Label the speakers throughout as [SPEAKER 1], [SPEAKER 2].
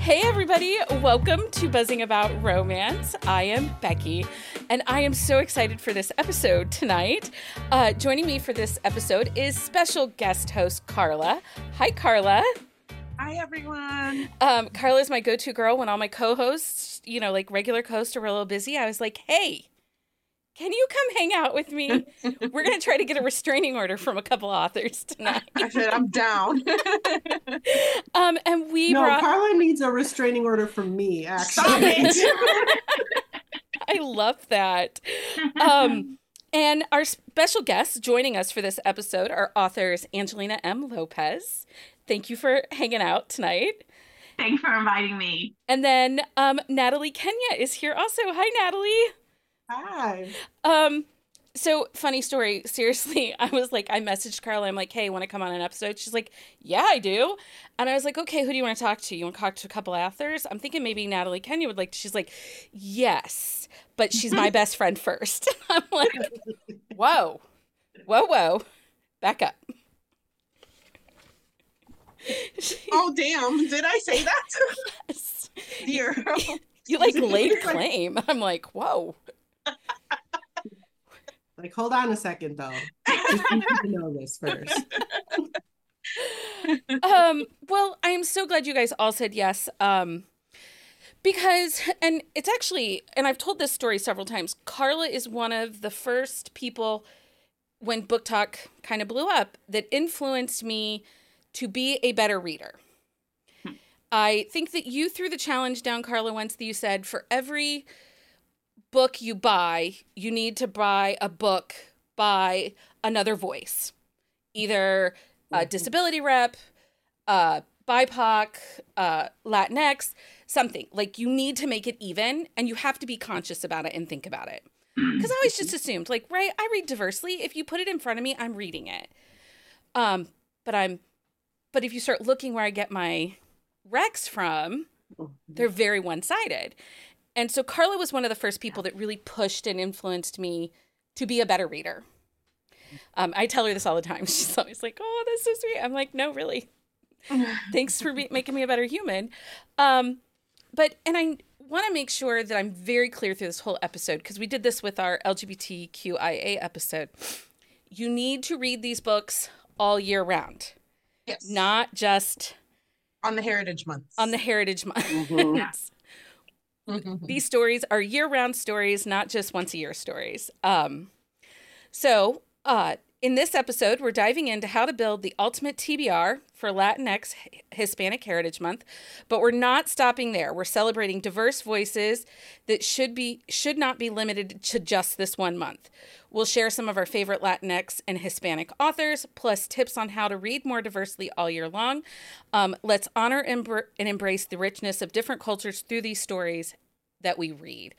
[SPEAKER 1] Hey everybody, welcome to Buzzing About Romance. I am Becky, and I am so excited for this episode tonight. Joining me for this episode is special guest host Carla. Hi Carla.
[SPEAKER 2] Hi everyone.
[SPEAKER 1] Carla is my go-to girl when all my co-hosts, like regular co-hosts are a little busy. I was like, hey, can you come hang out with me? We're going to try to get a restraining order from a couple authors tonight.
[SPEAKER 2] I said, I'm down.
[SPEAKER 1] And we brought...
[SPEAKER 3] Carla needs a restraining order from me, actually.
[SPEAKER 2] Stop it.
[SPEAKER 1] I love that. And our special guests joining us for this episode are authors Angelina M. Lopez. Thank you for hanging out tonight.
[SPEAKER 4] Thanks for inviting me.
[SPEAKER 1] And then Natalie Kenya is here also. Hi, Natalie.
[SPEAKER 3] Hi.
[SPEAKER 1] So funny story. Seriously, I messaged Carla. I'm like, hey, want to come on an episode? She's like, yeah, I do. And I was like, okay, who do you want to talk to? You want to talk to a couple authors? I'm thinking maybe Natalie Kenya would like to. She's like, yes, but she's my best friend first. I'm like, whoa, back up.
[SPEAKER 2] Oh, damn. Did I say that?
[SPEAKER 1] Yes.
[SPEAKER 2] Dear.
[SPEAKER 1] You laid claim. I'm like, whoa.
[SPEAKER 3] Hold on a second, though. Just need to know this first.
[SPEAKER 1] Well, I'm so glad you guys all said yes. Because, and it's actually, and I've told this story several times, Carla is one of the first people when Book Talk kind of blew up that influenced me to be a better reader. I think that you threw the challenge down, Carla, once that you said for every book you buy, you need to buy a book by another voice, either a disability rep, BIPOC, Latinx, something. You need to make it even, and you have to be conscious about it and think about it. Because I always just assumed, right, I read diversely. If you put it in front of me, I'm reading it. But if you start looking where I get my recs from, they're very one-sided. And so Carla was one of the first people that really pushed and influenced me to be a better reader. I tell her this all the time. She's always like, oh, that's so sweet. I'm like, no, really. Thanks for making me a better human. And I want to make sure that I'm very clear through this whole episode, because we did this with our LGBTQIA episode. You need to read these books all year round.
[SPEAKER 2] Yes.
[SPEAKER 1] Not just
[SPEAKER 2] on the Heritage Month.
[SPEAKER 1] On the Heritage Month.
[SPEAKER 3] Mm-hmm.
[SPEAKER 1] Yes. These stories are year-round stories, not just once-a-year stories. So in this episode, we're diving into how to build the ultimate TBR for Latinx Hispanic Heritage Month, but we're not stopping there. We're celebrating diverse voices that should not be limited to just this one month. We'll share some of our favorite Latinx and Hispanic authors, plus tips on how to read more diversely all year long. Let's honor and embrace the richness of different cultures through these stories that we read.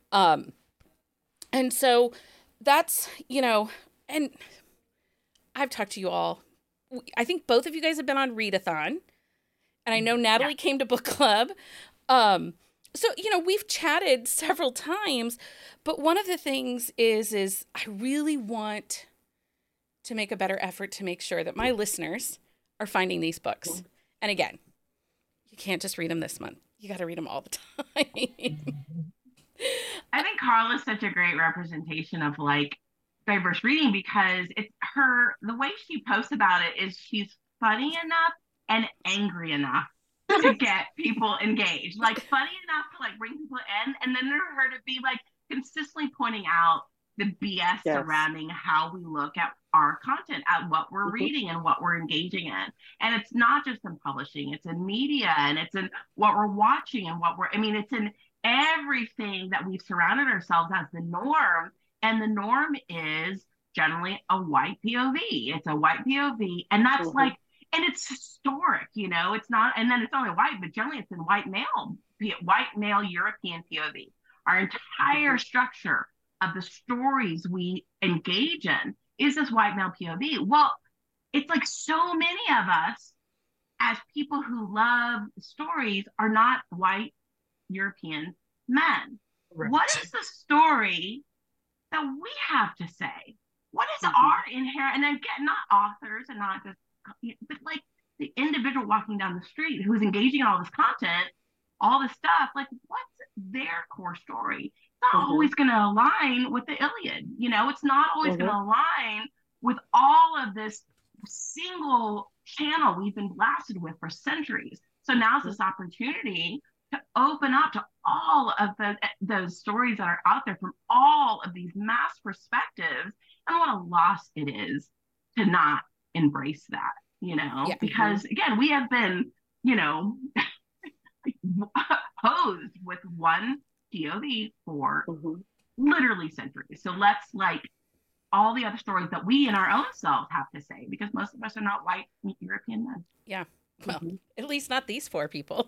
[SPEAKER 1] And so that's, and I've talked to you all. I think both of you guys have been on Readathon, and I know Natalie came to book club. So, we've chatted several times, but one of the things is I really want to make a better effort to make sure that my listeners are finding these books. And again, you can't just read them this month. You got to read them all the time.
[SPEAKER 4] I think Carla's such a great representation of diverse reading, because the way she posts about it is she's funny enough and angry enough to get people engaged, funny enough to bring people in, and then her to be consistently pointing out the BS surrounding how we look at our content, at what we're reading and what we're engaging in. And it's not just in publishing, it's in media, and it's in what we're watching and it's in everything that we've surrounded ourselves as the norm. And the norm is generally a white POV. It's a white POV. And that's and it's historic, it's not, and then it's only white, but generally it's in white male European POV. Our entire structure of the stories we engage in is this white male POV. Well, it's so many of us as people who love stories are not white European men. Right. What is the story that we have to say? What is our inherent, and again, not authors and not just, but the individual walking down the street who's engaging in all this content, all this stuff. Like, what's their core story? It's not always going to align with the Iliad. You know, it's not always going to align with all of this single channel we've been blasted with for centuries. So now's this opportunity to open up to all of those stories that are out there from all of these mass perspectives, and what a loss it is to not embrace that, you know, because again, we have been, you know, posed with one POV for literally centuries. So let's like all the other stories that we in our own selves have to say, because most of us are not white European men.
[SPEAKER 1] Yeah. Well, at least not these 4 people.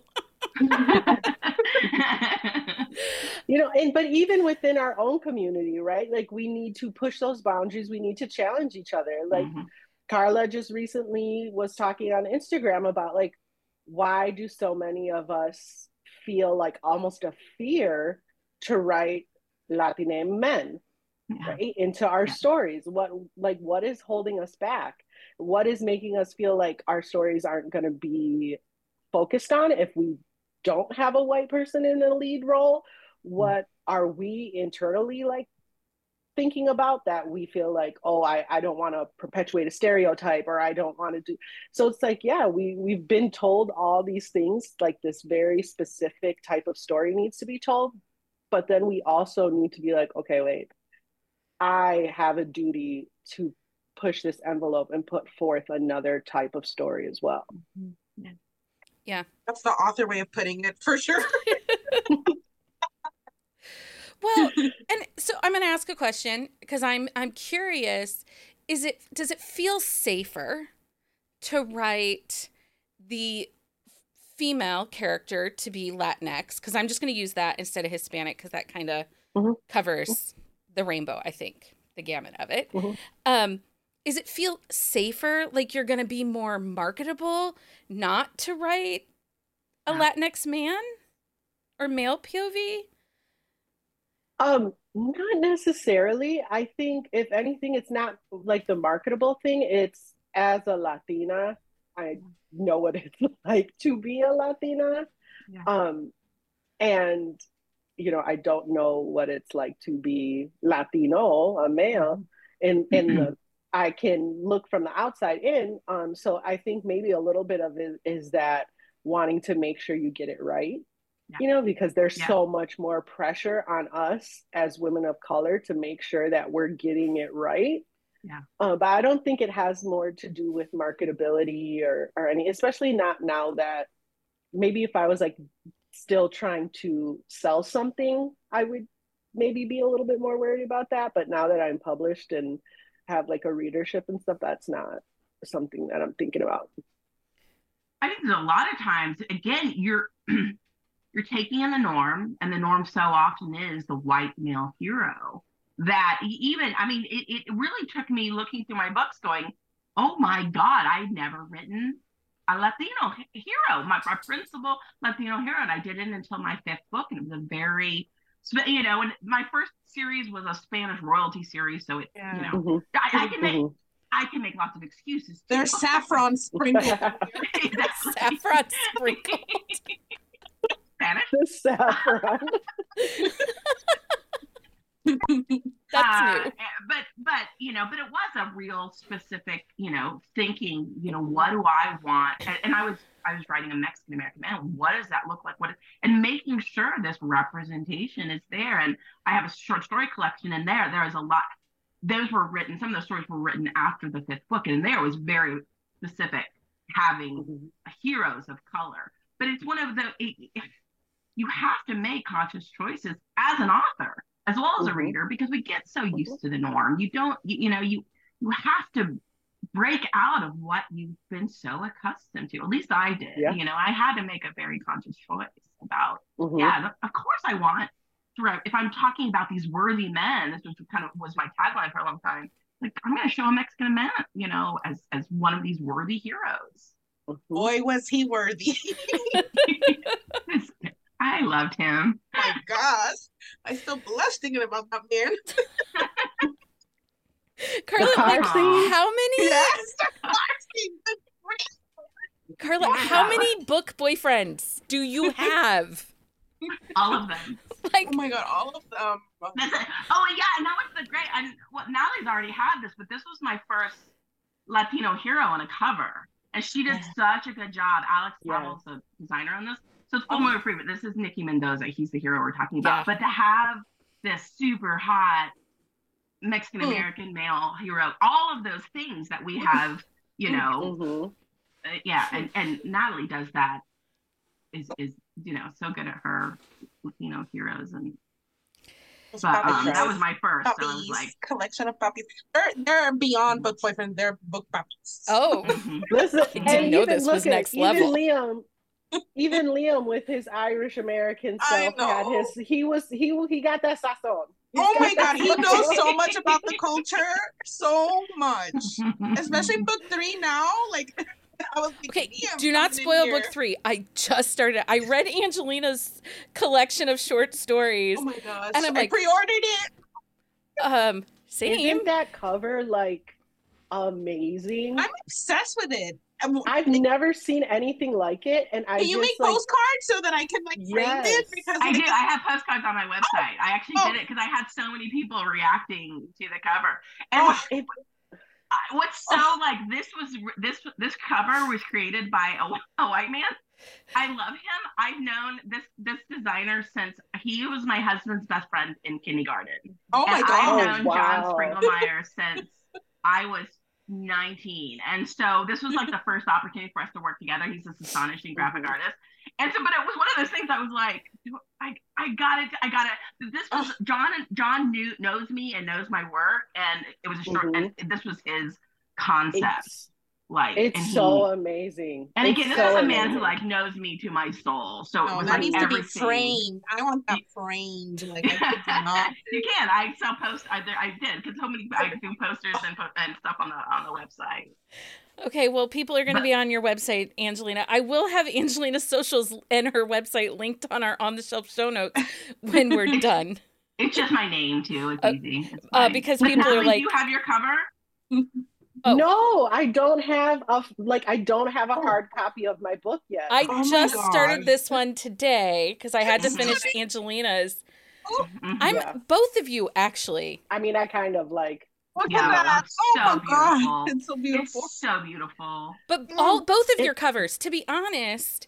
[SPEAKER 5] You know, but even within our own community, right? Like we need to push those boundaries. We need to challenge each other. Like Carla just recently was talking on Instagram about like, why do so many of us feel like almost a fear to write Latina men, right, into our stories? What is holding us back? What is making us feel like our stories aren't going to be focused on if we don't have a white person in the lead role? What are we internally like thinking about that we feel like, oh, I don't want to perpetuate a stereotype, or I don't want to do. So it's like, yeah, we've been told all these things, like this very specific type of story needs to be told. But then we also need to be like, okay, wait, I have a duty to push this envelope and put forth another type of story as well.
[SPEAKER 1] Yeah.
[SPEAKER 2] That's the author way of putting it, for sure.
[SPEAKER 1] Well, and so I'm going to ask a question because I'm curious. Does it feel safer to write the female character to be Latinx? Because I'm just going to use that instead of Hispanic, because that kind of covers the rainbow, I think, the gamut of it. Is it feel safer, like you're going to be more marketable not to write a Latinx man or male POV?
[SPEAKER 5] Not necessarily. I think if anything, it's not like the marketable thing. It's as a Latina, I know what it's like to be a Latina. And you know, I don't know what it's like to be Latino, a male, and I can look from the outside in. So I think maybe a little bit of it is that wanting to make sure you get it right. You know, because there's so much more pressure on us as women of color to make sure that we're getting it right. But I don't think it has more to do with marketability or any, especially not now that maybe if I was like still trying to sell something, I would maybe be a little bit more worried about that. But now that I'm published and have like a readership and stuff, that's not something that I'm thinking about.
[SPEAKER 4] I think there's a lot of times, again, you're taking in the norm, and the norm so often is the white male hero, that even, I mean, it really took me looking through my books going, oh my God, I'd never written a Latino hero, my principal Latino hero. And I didn't until my 5th book. And it was a very, you know, and my first series was a Spanish royalty series. So it, you know, I can make lots of excuses.
[SPEAKER 2] There's saffron sprinkled.
[SPEAKER 1] Saffron sprinkled.
[SPEAKER 4] Spanish.
[SPEAKER 5] The saffron.
[SPEAKER 1] That's new.
[SPEAKER 4] But you know, but it was a real specific, you know, thinking, you know, what do I want? And I was writing a Mexican American man. What does that look like? And making sure this representation is there. And I have a short story collection in there. There is a lot. Those were written. Some of those stories were written after the 5th book, and there was very specific, having heroes of color. But it's one of you have to make conscious choices as an author as well as a reader, because we get so used to the norm. You don't, you know, you have to break out of what you've been so accustomed to. At least I did. You know, I had to make a very conscious choice about, of course I want to write. If I'm talking about these worthy men, this was kind of was my tagline for a long time. Like, I'm going to show a Mexican man, you know, as one of these worthy heroes.
[SPEAKER 2] Boy, was he worthy.
[SPEAKER 4] I loved him.
[SPEAKER 2] Oh my gosh. I still blush thinking about that man.
[SPEAKER 1] Carla, like, how many?
[SPEAKER 2] Yes,
[SPEAKER 1] Carla, how many book boyfriends do you have?
[SPEAKER 4] All of them.
[SPEAKER 1] Like,
[SPEAKER 2] Oh my God, all of them.
[SPEAKER 4] That's it. Oh yeah, and that was the great. And well, Natalie's already had this, but this was my first Latino hero on a cover, and she did such a good job. Alex Pavel's the designer on this, so it's full movie free. But this is Nicky Mendoza. He's the hero we're talking about.
[SPEAKER 1] Yeah.
[SPEAKER 4] But to have this super hot Mexican American male hero, all of those things that we have, you know, and Natalie does that. Is so good at her Latino heroes, and but that was my first.
[SPEAKER 2] Puppies,
[SPEAKER 4] so I was like,
[SPEAKER 2] collection of puppies. They're beyond book boyfriend. They're book puppies.
[SPEAKER 1] oh,
[SPEAKER 5] Listen,
[SPEAKER 1] I didn't know this was next level.
[SPEAKER 5] Even Liam with his Irish American self had he got that sazon.
[SPEAKER 2] Oh my God, he knows so much about the culture, so much, especially book 3 now. Like, I was thinking,
[SPEAKER 1] okay, do not spoil book 3. I just started. I read Angelina's collection of short stories.
[SPEAKER 2] Oh my gosh,
[SPEAKER 1] and I'm like,
[SPEAKER 2] pre-ordered it.
[SPEAKER 1] Same.
[SPEAKER 5] Isn't that cover like amazing?
[SPEAKER 2] I'm obsessed with it.
[SPEAKER 5] I've never seen anything like it, and
[SPEAKER 2] can you make postcards so that I can frame it? Because
[SPEAKER 4] I do. I have postcards on my website. I actually did it because I had so many people reacting to the cover. And what's so like this cover was created by a white man. I love him. I've known this designer since he was my husband's best friend in kindergarten.
[SPEAKER 2] Oh my God!
[SPEAKER 4] I've known John Springelmeyer since I was 19, and so this was like the first opportunity for us to work together. He's this astonishing graphic artist, and so but it was one of those things I was like, I got it. This was John knows me and knows my work, and it was a short, and this was his concept.
[SPEAKER 5] It's so amazing.
[SPEAKER 4] And again, this is a man who like knows me to my soul. So it was
[SPEAKER 2] that
[SPEAKER 4] like
[SPEAKER 2] needs
[SPEAKER 4] everything.
[SPEAKER 2] To be framed. I want that framed. Like
[SPEAKER 4] you can. I sell post. I did because so many. I do posters and stuff on the website.
[SPEAKER 1] Okay, well, people are going to be on your website, Angelina. I will have Angelina's socials and her website linked on our On the Shelf show notes when we're done.
[SPEAKER 4] It's just my name too. It's easy. It's
[SPEAKER 1] because
[SPEAKER 4] but
[SPEAKER 1] people
[SPEAKER 4] Natalie,
[SPEAKER 1] are like,
[SPEAKER 4] do you have your cover?
[SPEAKER 5] Oh. No, I don't have a hard copy of my book yet.
[SPEAKER 1] I just started this one today because I had to finish Angelina's. Both of you actually.
[SPEAKER 5] I mean, I kind of like.
[SPEAKER 2] Look at that!
[SPEAKER 4] Oh my God,
[SPEAKER 2] it's so beautiful.
[SPEAKER 4] It's so beautiful.
[SPEAKER 1] But both of your covers, to be honest,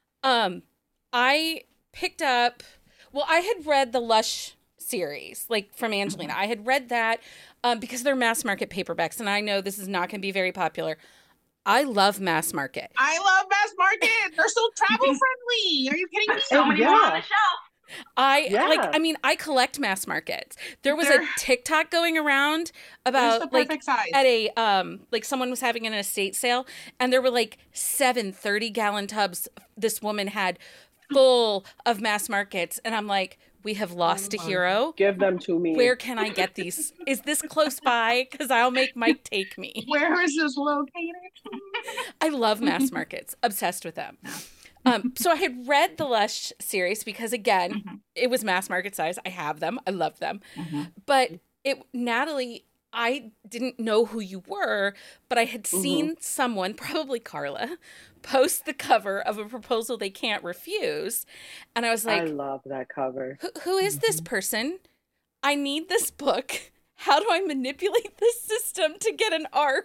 [SPEAKER 1] I picked up. Well, I had read the Lush series, like from Angelina. I had read that. Because they're mass market paperbacks, and I know this is not going to be very popular. I love mass market.
[SPEAKER 2] I love mass market. They're so travel friendly. Are you kidding me?
[SPEAKER 4] So many more on the shelf.
[SPEAKER 1] I collect mass markets. There was a TikTok going around about like
[SPEAKER 2] size.
[SPEAKER 1] At a like someone was having an estate sale, and there were like 7 30-gallon tubs this woman had full of mass markets, and I'm like, we have lost a hero.
[SPEAKER 5] Give them to me.
[SPEAKER 1] Where can I get these? Is this close by? Because I'll make Mike take me.
[SPEAKER 2] Where is this located?
[SPEAKER 1] I love mass markets. Obsessed with them. So I had read the Lush series because, again, it was mass market size. I have them. I love them. But Natalie, I didn't know who you were, but I had seen someone, probably Carla, post the cover of A Proposal They Can't Refuse. And I was like,
[SPEAKER 5] I love that cover.
[SPEAKER 1] Who is this person? I need this book. How do I manipulate this system to get an arc?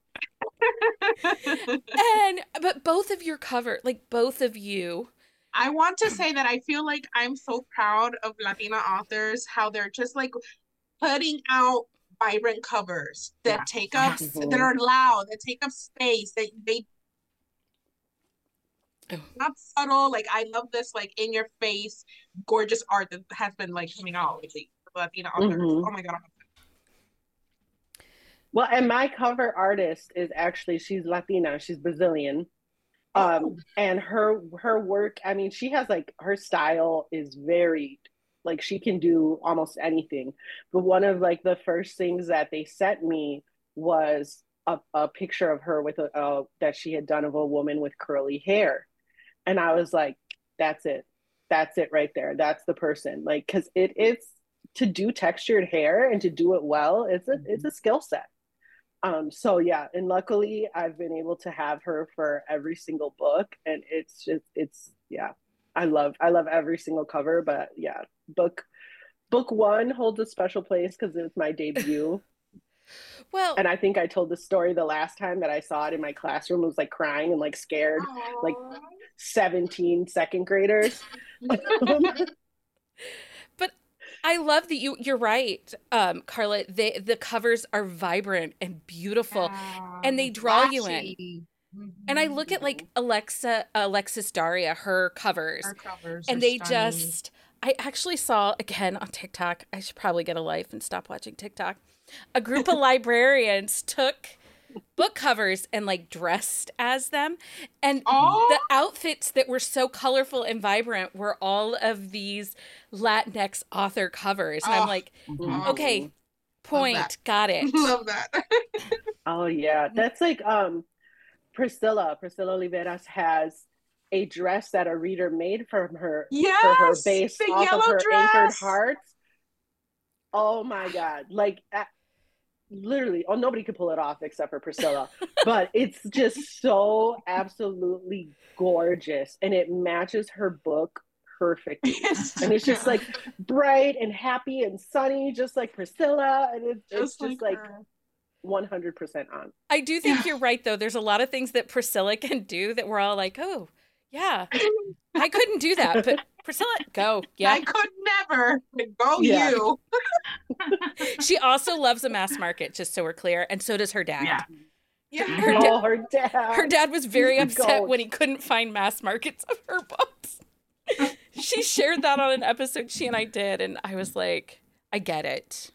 [SPEAKER 1] But both of your cover, like both of you.
[SPEAKER 2] I want to say that I feel like I'm so proud of Latina authors, how they're just like putting out vibrant covers that take up, that are loud, that take up space, that they not subtle. Like I love this like in your face, gorgeous art that has been like coming out lately. Latina authors. Oh my God.
[SPEAKER 5] Well, and my cover artist is actually, she's Latina, she's Brazilian. And her work, I mean, she has like, her style is varied. Like she can do almost anything. But one of like the first things that they sent me was a picture of her with that she had done of a woman with curly hair. And I was like, that's it right there. That's the person. Like, cause it's to do textured hair and to do it well, it's a skill set. So yeah, and luckily I've been able to have her for every single book, and it's yeah. I love every single cover, but yeah, book one holds a special place because it was my debut.
[SPEAKER 1] Well,
[SPEAKER 5] And I think I told the story the last time that I saw it in my classroom. I was like crying and like scared, like
[SPEAKER 2] Aww.
[SPEAKER 5] 17 second graders.
[SPEAKER 1] but I love that you're right, Carla. The covers are vibrant and beautiful, and they draw you in. And I look at like Alexis Daria, her covers, and they
[SPEAKER 2] stunning.
[SPEAKER 1] just. I actually saw again on TikTok. I should probably get a life and stop watching TikTok. A group of librarians took book covers and like dressed as them, and the outfits that were so colorful and vibrant were all of these Latinx author covers, and I'm like, okay, point, got it.
[SPEAKER 2] Love that.
[SPEAKER 5] Oh yeah, that's like Priscilla Oliveras has a dress that a reader made from her for her based
[SPEAKER 2] the
[SPEAKER 5] off
[SPEAKER 2] yellow
[SPEAKER 5] of her
[SPEAKER 2] dress.
[SPEAKER 5] Anchored Hearts. Oh my god, like literally, nobody could pull it off except for Priscilla. But it's just so absolutely gorgeous, and it matches her book perfectly. And it's just like bright and happy and sunny, just like Priscilla, and it's just like 100% on.
[SPEAKER 1] I do think you're right, though. There's a lot of things that Priscilla can do that we're all like, oh, yeah, I couldn't do that. But Priscilla, go. Yeah.
[SPEAKER 2] I could never. Go you.
[SPEAKER 1] She also loves a mass market, just so we're clear. And so does her dad.
[SPEAKER 2] Yeah.
[SPEAKER 5] Her dad.
[SPEAKER 1] Her dad was very upset when he couldn't find mass markets of her books. She shared that on an episode she and I did. And I was like, I get it.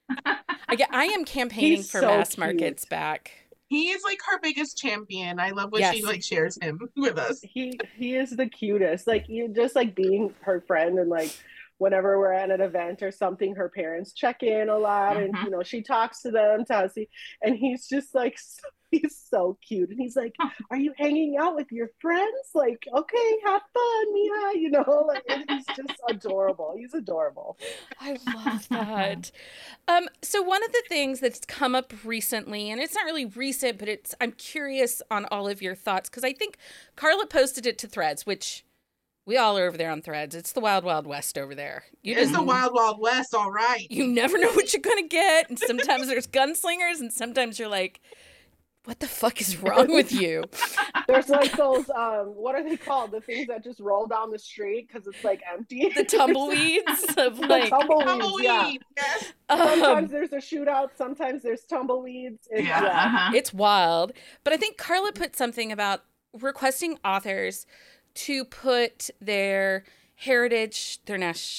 [SPEAKER 1] I am campaigning for mass markets back.
[SPEAKER 2] He is like her biggest champion. I love when she like shares him with us.
[SPEAKER 5] He is the cutest. Like, you just like being her friend, and like whenever we're at an event or something, her parents check in a lot, and you know, she talks to them, Tassie, and he's just like he's so cute, and he's like, "Are you hanging out with your friends? Like, okay, have fun, Mija." You know, like he's just adorable. He's adorable.
[SPEAKER 1] I love that. So one of the things that's come up recently, and it's not really recent, but I'm curious on all of your thoughts, because I think Carla posted it to Threads, which we all are over there on Threads. It's the Wild Wild West over there.
[SPEAKER 2] It's the Wild Wild West, all right.
[SPEAKER 1] You never know what you're gonna get, and sometimes there's gunslingers, and sometimes you're like, what the fuck is wrong with you?
[SPEAKER 5] There's like those, what are they called? The things that just roll down the street because it's like empty.
[SPEAKER 1] The tumbleweeds of like
[SPEAKER 5] tumbleweeds. Yeah.
[SPEAKER 2] Yes.
[SPEAKER 5] Sometimes there's a shootout. Sometimes there's tumbleweeds.
[SPEAKER 1] It's wild. But I think Carla put something about requesting authors to put their heritage, their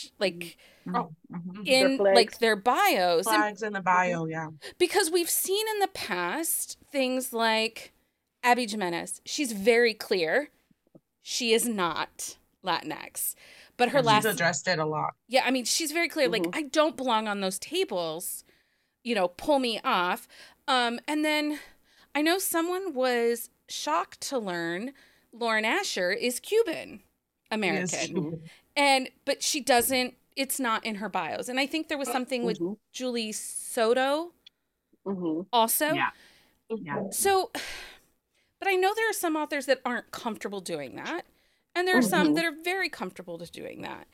[SPEAKER 1] in like their bios,
[SPEAKER 2] flags in the bio, yeah.
[SPEAKER 1] Because we've seen in the past things like Abby Jimenez. She's very clear she is not Latinx, but her
[SPEAKER 2] she's addressed it a lot.
[SPEAKER 1] Yeah, I mean, she's very clear. Like, I don't belong on those tables. You know, pull me off. And then I know someone was shocked to learn Lauren Asher is Cuban American, but she doesn't. It's not in her bios. And I think there was something with Julie Soto also.
[SPEAKER 4] Yeah.
[SPEAKER 1] So, but I know there are some authors that aren't comfortable doing that. And there are some that are very comfortable to doing that.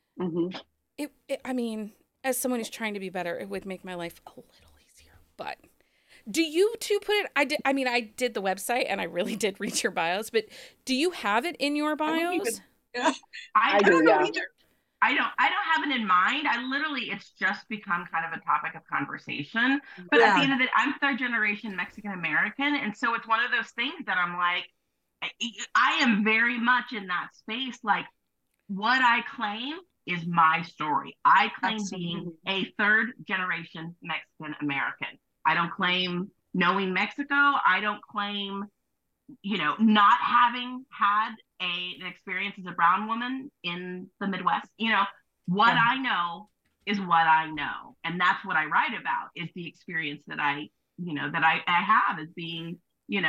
[SPEAKER 1] I mean, as someone who's trying to be better, it would make my life a little easier. But do you two put it? I did the website and I really did read your bios, but do you have it in your bios?
[SPEAKER 4] I
[SPEAKER 2] don't know either.
[SPEAKER 4] I don't have it in mind. It's just become kind of a topic of conversation. But at the end of it, I'm third generation Mexican American. And so it's one of those things that I'm like, I am very much in that space. Like, what I claim is my story. I claim being a third generation Mexican American. I don't claim knowing Mexico. I don't claim, not having had an experience as a brown woman in the Midwest. What I know is what I know. And that's what I write about, is the experience that I have as being, in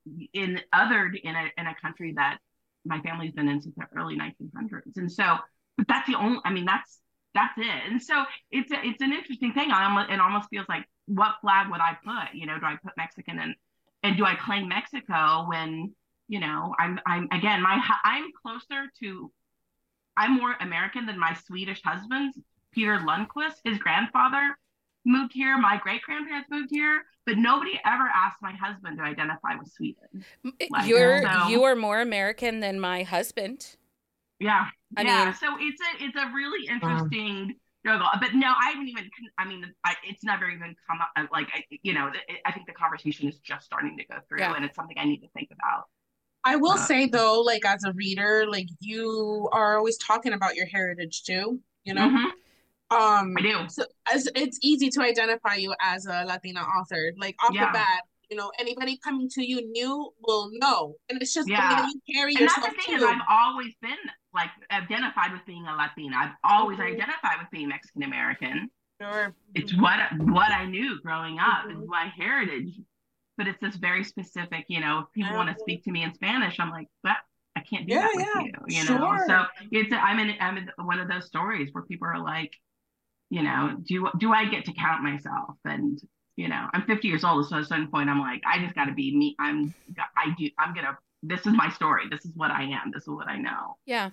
[SPEAKER 4] a country that my family's been in since the early 1900s. And so, but that's the only, that's it. And so it's an interesting thing. It almost feels like what flag would I put? You know, do I put Mexican and do I claim Mexico when, you know, I'm again, I'm closer to, I'm more American than my Swedish husband, Peter Lundqvist. His grandfather moved here. My great grandparents moved here, but nobody ever asked my husband to identify with Sweden. Like,
[SPEAKER 1] you are more American than my husband.
[SPEAKER 4] Yeah,
[SPEAKER 1] I mean,
[SPEAKER 4] so it's a really interesting struggle. But no, I haven't even. I mean, it's never even come up. Like, I think the conversation is just starting to go through, and it's something I need to think about.
[SPEAKER 2] I will say though, like as a reader, like you are always talking about your heritage too, you know?
[SPEAKER 4] Mm-hmm. I do.
[SPEAKER 2] So it's easy to identify you as a Latina author. Like off the bat, you know, anybody coming to you new will know. And it's just the way you carry yourself.
[SPEAKER 4] And that's the thing is I've always been like identified with being a Latina. I've always identified with being Mexican American.
[SPEAKER 2] Sure.
[SPEAKER 4] It's what I knew growing up, is my heritage. But it's this very specific, you know, if people want to speak to me in Spanish, I'm like, but I can't do that with you know? So I'm in one of those stories where people are like, you know, do I get to count myself? And, you know, I'm 50 years old. So at a certain point, I'm like, I just got to be me. This is my story. This is what I am. This is what I know.
[SPEAKER 1] Yeah.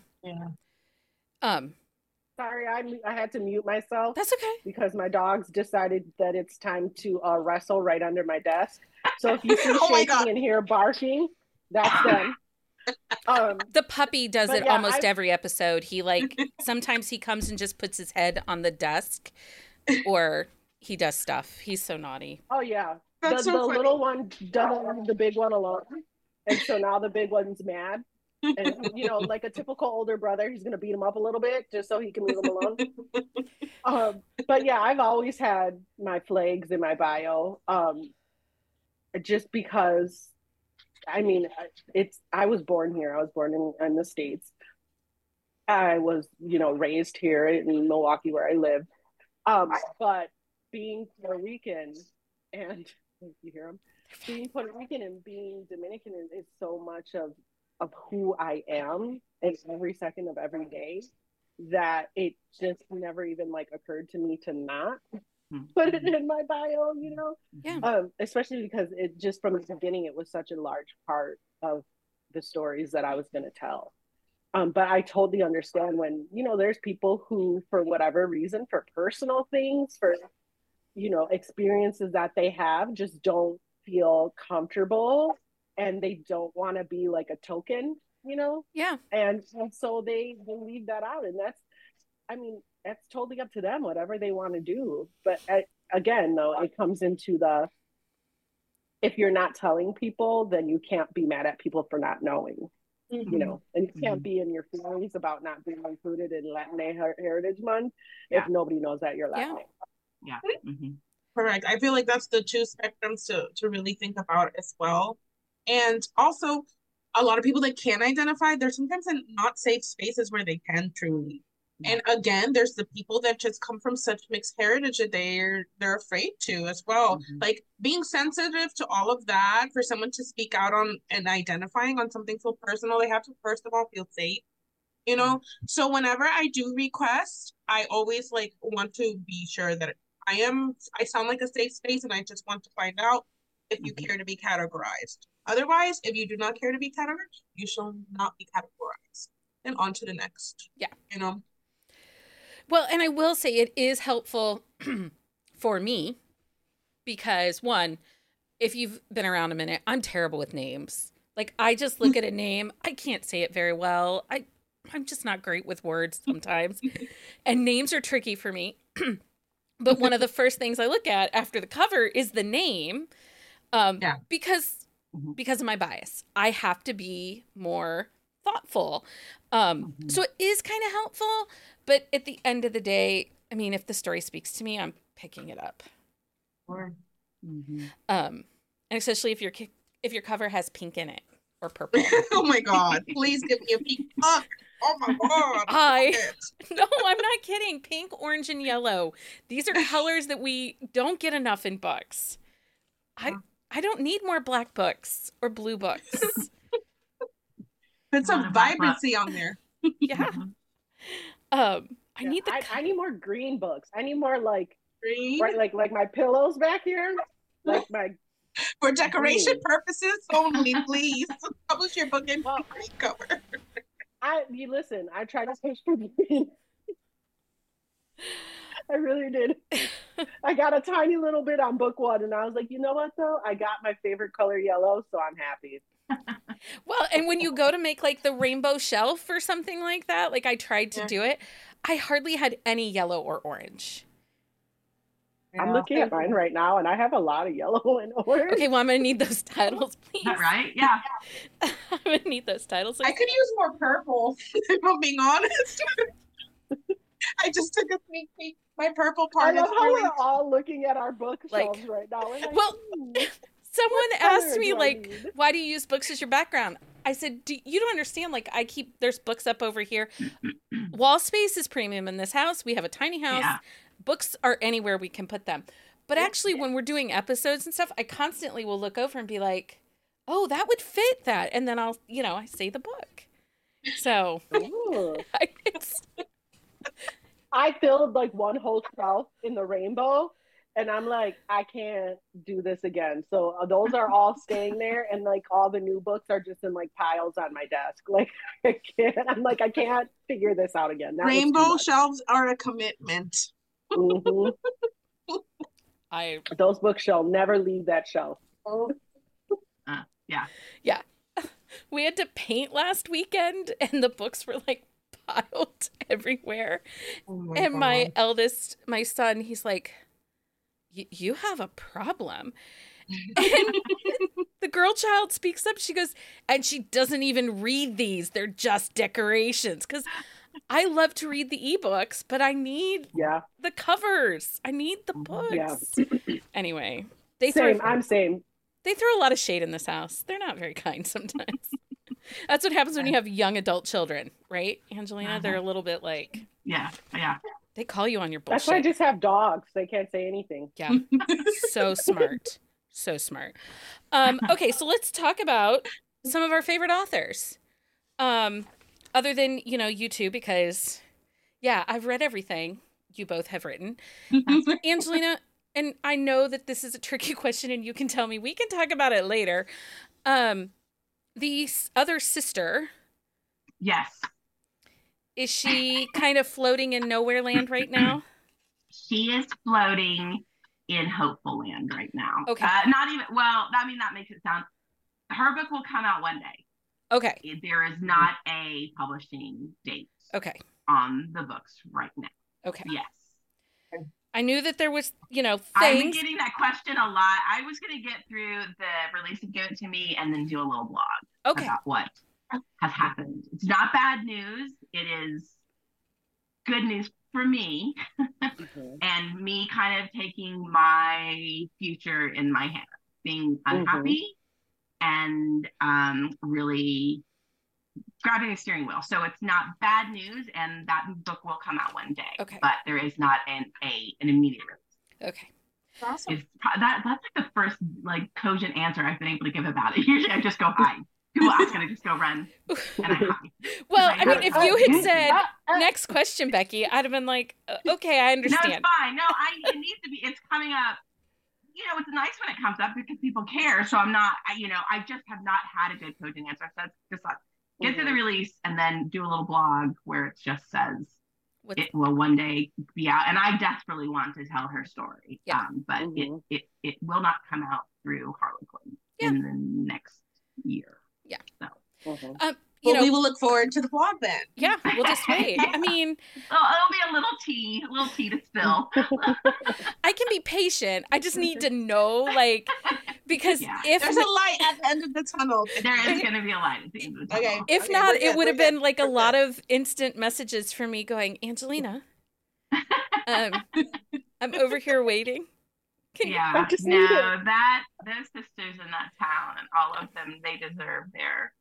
[SPEAKER 5] Sorry, I had to mute myself.
[SPEAKER 1] That's okay.
[SPEAKER 5] Because my dogs decided that it's time to wrestle right under my desk. So if you see shaking and hear barking, that's them.
[SPEAKER 1] The puppy does it almost every episode. He sometimes he comes and just puts his head on the desk, or he does stuff. He's so naughty.
[SPEAKER 5] Oh yeah, the little one doesn't leave the big one alone, and so now the big one's mad. And you know, like a typical older brother, he's gonna beat him up a little bit just so he can leave him alone. But yeah, I've always had my flags in my bio, just because. I mean, I was born here. I was born in the States. I was, you know, raised here in Milwaukee where I live. But being Puerto Rican and you hear them, being Puerto Rican and being Dominican is so much of who I am in every second of every day that it just never even like occurred to me to not put it in my bio, you know?
[SPEAKER 1] Yeah.
[SPEAKER 5] Especially because it just from the beginning, it was such a large part of the stories that I was going to tell. But I totally understand when, you know, there's people who, for whatever reason, for personal things, for, you know, experiences that they have, just don't feel comfortable and they don't want to be like a token, you know?
[SPEAKER 1] Yeah.
[SPEAKER 5] And so they leave that out. And that's totally up to them, whatever they want to do. But again, though, it comes into if you're not telling people, then you can't be mad at people for not knowing, you know, and you can't be in your feelings about not being included in Latin Heritage Month if nobody knows that you're Latin.
[SPEAKER 4] Yeah.
[SPEAKER 2] Correct. I feel like that's the two spectrums to really think about as well. And also, a lot of people that can identify, they're sometimes in not safe spaces where they can truly. And again, there's the people that just come from such mixed heritage that they're afraid to as well. Like being sensitive to all of that, for someone to speak out on and identifying on something so personal, they have to first of all feel safe, you know? So whenever I do request, I always like want to be sure that I sound like a safe space, and I just want to find out if you care to be categorized. Otherwise, if you do not care to be categorized, you shall not be categorized. And on to the next.
[SPEAKER 1] Yeah.
[SPEAKER 2] You know?
[SPEAKER 1] Well, and I will say it is helpful for me because, one, if you've been around a minute, I'm terrible with names. Like, I just look at a name. I can't say it very well. I'm just not great with words sometimes. And names are tricky for me. But one of the first things I look at after the cover is the name because of my bias. I have to be more thoughtful. So it is kind of helpful. But at the end of the day, I mean, if the story speaks to me, I'm picking it up.
[SPEAKER 2] Sure.
[SPEAKER 1] And especially if your cover has pink in it or purple.
[SPEAKER 2] Oh my God! Please give me a pink book. Oh my God!
[SPEAKER 1] No, I'm not kidding. Pink, orange, and yellow. These are colors that we don't get enough in books. I don't need more black books or blue books.
[SPEAKER 2] Put some vibrancy on there.
[SPEAKER 1] Yeah. I need
[SPEAKER 5] more green books. I need more like
[SPEAKER 2] Green.
[SPEAKER 5] Right, like my pillows back here, like my
[SPEAKER 2] For decoration
[SPEAKER 5] green.
[SPEAKER 2] purposes only, please publish your book in green cover.
[SPEAKER 5] You listen. I tried to push for green. I really did. I got a tiny little bit on book one, and I was like, you know what though? I got my favorite color yellow, so I'm happy.
[SPEAKER 1] Well, and when you go to make like the rainbow shelf or something like that, like I tried to do it, I hardly had any yellow or orange.
[SPEAKER 5] I'm looking at mine right now, and I have a lot of yellow and orange.
[SPEAKER 1] Okay, well, I'm going to need those titles, please.
[SPEAKER 4] Is that right? Yeah.
[SPEAKER 1] I'm going to need those titles.
[SPEAKER 2] I could use more purple, if I'm being honest. I just took a sneak peek. My purple part
[SPEAKER 5] I love
[SPEAKER 2] is
[SPEAKER 5] how
[SPEAKER 2] really...
[SPEAKER 5] we're all looking at our bookshelves
[SPEAKER 1] Like-
[SPEAKER 5] right now. We're like,
[SPEAKER 1] Well, someone asked me,
[SPEAKER 5] do I
[SPEAKER 1] like,
[SPEAKER 5] need?
[SPEAKER 1] why do you use books as your background? I said, you don't understand. Like, there's books up over here. Wall space is premium in this house. We have a tiny house.
[SPEAKER 4] Yeah.
[SPEAKER 1] Books are anywhere we can put them. But actually, when we're doing episodes and stuff, I constantly will look over and be like, oh, that would fit that. And then I'll, I say the book. So
[SPEAKER 5] Ooh.
[SPEAKER 1] it's...
[SPEAKER 5] I filled like one whole shelf in the rainbow, and I'm like, I can't do this again. So those are all staying there, and like all the new books are just in like piles on my desk. Like I can't. I'm like, I can't figure this out again. That was too
[SPEAKER 2] Rainbow
[SPEAKER 5] much.
[SPEAKER 2] shelves are a commitment.
[SPEAKER 5] Mhm. Those books shall never leave that shelf.
[SPEAKER 4] Yeah.
[SPEAKER 1] Yeah. We had to paint last weekend, and the books were like piled everywhere.
[SPEAKER 2] Oh
[SPEAKER 1] And my eldest, my son, he's like, you have a problem. And the girl child speaks up. She goes, and she doesn't even read these. They're just decorations. Because I love to read the ebooks, but I need the covers. I need the books.
[SPEAKER 5] Yeah.
[SPEAKER 1] Anyway,
[SPEAKER 5] I'm same.
[SPEAKER 1] they throw a lot of shade in this house. They're not very kind sometimes. That's what happens when you have young adult children, right, Angelina? They're a little bit like,
[SPEAKER 4] Yeah.
[SPEAKER 1] they call you on your bullshit.
[SPEAKER 5] That's why I just have dogs. They can't say anything.
[SPEAKER 1] Yeah. So smart. So smart. Okay, so let's talk about some of our favorite authors. Other than, you two, because, I've read everything you both have written. Angelina, and I know that this is a tricky question and you can tell me, we can talk about it later. The other sister.
[SPEAKER 4] Yes.
[SPEAKER 1] Is she kind of floating in nowhere land right now?
[SPEAKER 4] She is floating in hopeful land right now.
[SPEAKER 1] Okay.
[SPEAKER 4] Not even, well, I mean, that makes it sound, her book will come out one day.
[SPEAKER 1] Okay.
[SPEAKER 4] There is not a publishing date on the books right now.
[SPEAKER 1] Okay.
[SPEAKER 4] Yes.
[SPEAKER 1] I knew that there was, things.
[SPEAKER 4] I've been getting that question a lot. I was going to get through the release and give it to me and then do a little blog about what has happened. It's not bad news. It is good news for me and me kind of taking my future in my hands, being unhappy and really grabbing the steering wheel. So it's not bad news, and that book will come out one day.
[SPEAKER 1] Okay.
[SPEAKER 4] But there is not an immediate release.
[SPEAKER 1] Okay.
[SPEAKER 2] Awesome.
[SPEAKER 4] That's like the first cogent answer I've been able to give about it. Usually I just go hide. People ask and I just go run and I hide.
[SPEAKER 1] Well, I mean, if you had said next question, Becky, I'd have been like, okay, I understand.
[SPEAKER 4] No, it's fine. No, it needs to be. It's coming up. It's nice when it comes up because people care. So I'm not. I just have not had a good cogent answer. So it's just like get to the release and then do a little blog where it just says it will one day be out. And I desperately want to tell her story.
[SPEAKER 1] Yeah.
[SPEAKER 4] But it will not come out through Harlequin in the next year. Yeah. So.
[SPEAKER 2] We will look forward to the blog then.
[SPEAKER 1] Yeah, we'll just wait. I mean,
[SPEAKER 4] it'll be a little tea to spill.
[SPEAKER 1] I can be patient. I just need to know, because if
[SPEAKER 2] there's a light at the end of the tunnel,
[SPEAKER 4] there is going to be a light at the end of the tunnel.
[SPEAKER 1] Okay. If not, it would have been like a lot of instant messages from me going, Angelina, I'm over here waiting.
[SPEAKER 4] No, those sisters in that town and all of them, they deserve their,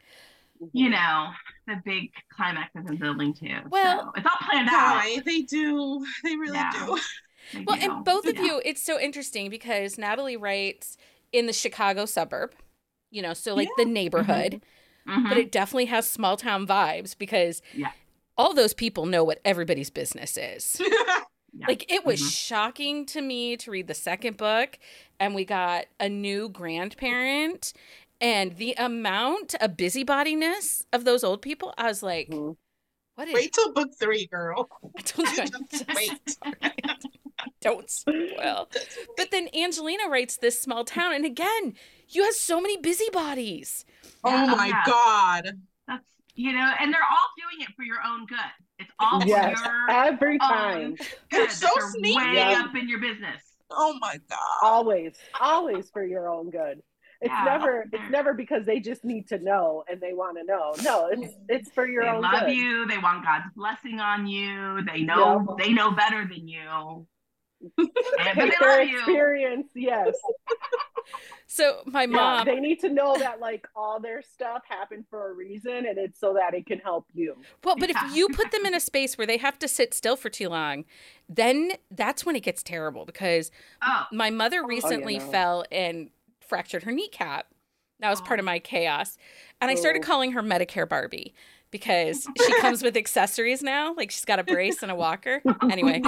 [SPEAKER 4] the big climax they've been building to.
[SPEAKER 1] Well,
[SPEAKER 4] so it's all planned out.
[SPEAKER 2] They do. They really do.
[SPEAKER 1] Well, and both of you, it's so interesting because Natalie writes in the Chicago suburb, so the neighborhood, but it definitely has small town vibes because all those people know what everybody's business is.
[SPEAKER 4] Yeah.
[SPEAKER 1] Like, it was shocking to me to read the second book, and we got a new grandparent, and the amount of busybodiness of those old people, I was like, what is...
[SPEAKER 2] Wait till book 3, girl.
[SPEAKER 1] I told you,
[SPEAKER 2] Just wait.
[SPEAKER 1] Don't spoil. But then Angelina writes this small town, and again, you have so many busybodies.
[SPEAKER 2] Oh my God.
[SPEAKER 4] That's, you know, and they're all doing it for your own good. It's all for
[SPEAKER 5] Yes,
[SPEAKER 4] your
[SPEAKER 5] every time.
[SPEAKER 2] It's so
[SPEAKER 4] They're
[SPEAKER 2] sneaky.
[SPEAKER 4] way up in your business.
[SPEAKER 2] Oh my God.
[SPEAKER 5] Always for your own good. It's never because they just need to know and they want to know. No, it's for your own good.
[SPEAKER 4] They love you. They want God's blessing on you. They know they know better than you. But they love you.
[SPEAKER 5] Experience, yes.
[SPEAKER 1] So my mom,
[SPEAKER 5] they need to know that like all their stuff happened for a reason, and it's so that it can help you.
[SPEAKER 1] Well, but if you put them in a space where they have to sit still for too long, then that's when it gets terrible, because my mother recently fell and fractured her kneecap. That was part of my chaos. And I started calling her Medicare Barbie, because she comes with accessories now. Like, she's got a brace and a walker. Anyway.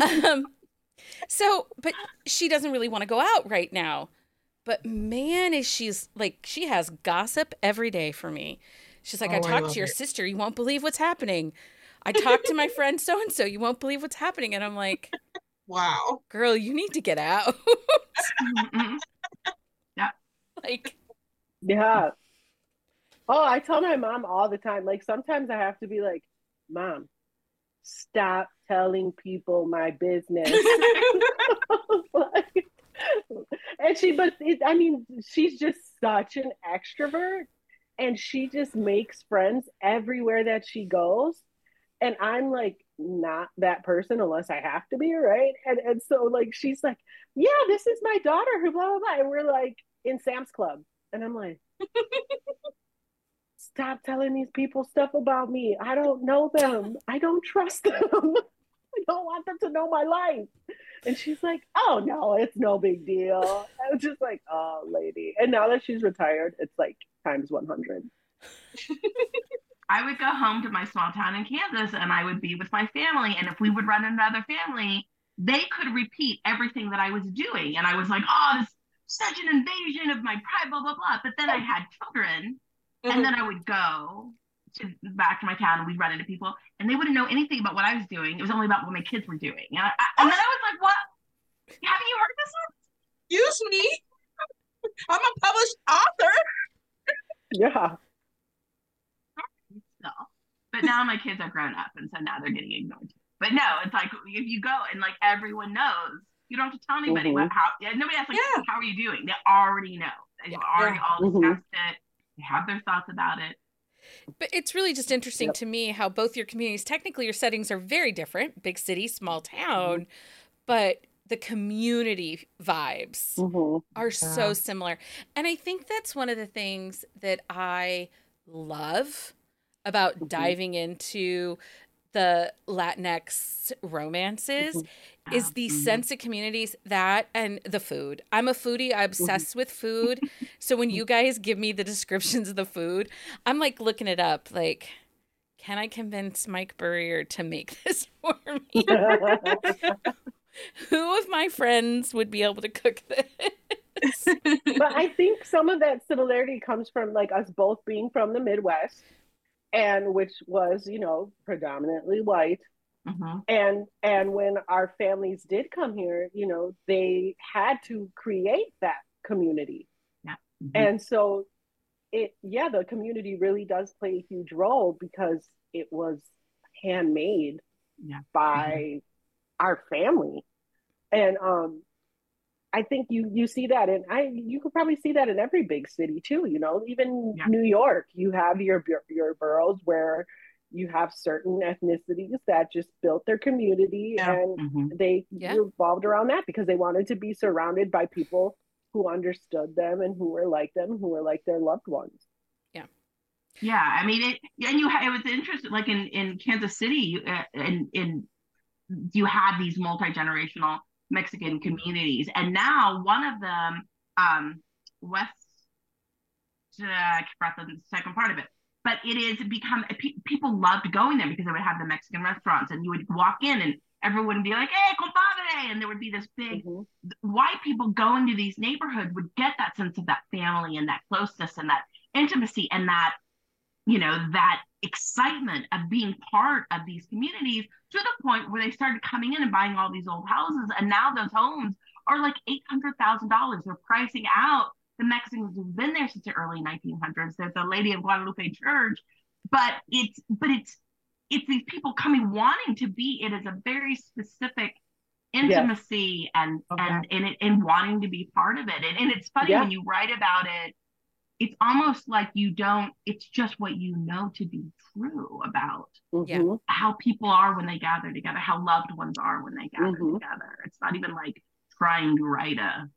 [SPEAKER 1] But she doesn't really want to go out right now. But man, she has gossip every day for me. She's like, I talked to your sister. You won't believe what's happening. I talked to my friend so-and-so. You won't believe what's happening. And I'm like,
[SPEAKER 2] wow,
[SPEAKER 1] girl, you need to get out.
[SPEAKER 5] Yeah. Oh, I tell my mom all the time. Like, sometimes I have to be like, Mom, stop telling people my business. She's just such an extrovert, and she just makes friends everywhere that she goes. And I'm like, not that person unless I have to be, right? And so like, she's like, yeah, this is my daughter who blah, blah, blah. And we're like in Sam's Club. And I'm like, stop telling these people stuff about me. I don't know them. I don't trust them. I don't want them to know my life. And she's like, oh no, it's no big deal. I was just like, oh lady. And now that she's retired, it's like times 100.
[SPEAKER 4] I would go home to my small town in Kansas, and I would be with my family. And if we would run into another family, they could repeat everything that I was doing. And I was like, oh, this is such an invasion of my pride, blah, blah, blah. But then I had children, and then I would go back to my town, and we'd run into people, and they wouldn't know anything about what I was doing. It was only about what my kids were doing. And then I was like, what? Haven't you heard this one?
[SPEAKER 2] Excuse me? I'm a published author.
[SPEAKER 5] Yeah.
[SPEAKER 4] So, but now my kids are grown up, and so now they're getting ignored. But no, it's like, if you go and like everyone knows, you don't have to tell anybody nobody asks like, how are you doing? They already know. They've already all discussed it. They have their thoughts about it.
[SPEAKER 1] But it's really just interesting to me how both your communities, technically your settings are very different, big city, small town, but the community vibes are so similar. And I think that's one of the things that I love about diving into the Latinx romances is the sense of communities, that and the food. I'm a foodie. I obsess with food. So when you guys give me the descriptions of the food, I'm like looking it up. Like, can I convince Mike Burrier to make this for me? Who of my friends would be able to cook this?
[SPEAKER 5] But I think some of that similarity comes from like us both being from the Midwest, and which was, predominantly white. And when our families did come here, they had to create that community. And so the community really does play a huge role, because it was handmade by our family. And I think you see that, and you could probably see that in every big city too. Even New York, you have your boroughs where you have certain ethnicities that just built their community, and they revolved around that because they wanted to be surrounded by people who understood them and who were like them, who were like their loved ones.
[SPEAKER 4] Yeah, I mean, it was interesting. Like in Kansas City, you had these multi-generational Mexican communities, and now one of them, West, I forgot the second part of it, but it is become, people loved going there because they would have the Mexican restaurants, and you would walk in and everyone would be like, hey, compadre. And there would be this big white people going to these neighborhoods would get that sense of that family and that closeness and that intimacy and that, you know, that excitement of being part of these communities to the point where they started coming in and buying all these old houses. And now those homes are like $800,000. They're pricing out the Mexicans who've been there since the early 1900s. There's a Lady of Guadalupe church, but it's these people coming wanting to be. It is a very specific intimacy and wanting to be part of it. And it's funny when you write about it, it's almost like it's just what you know to be true about how people are when they gather together, how loved ones are when they gather together. It's not even like trying to write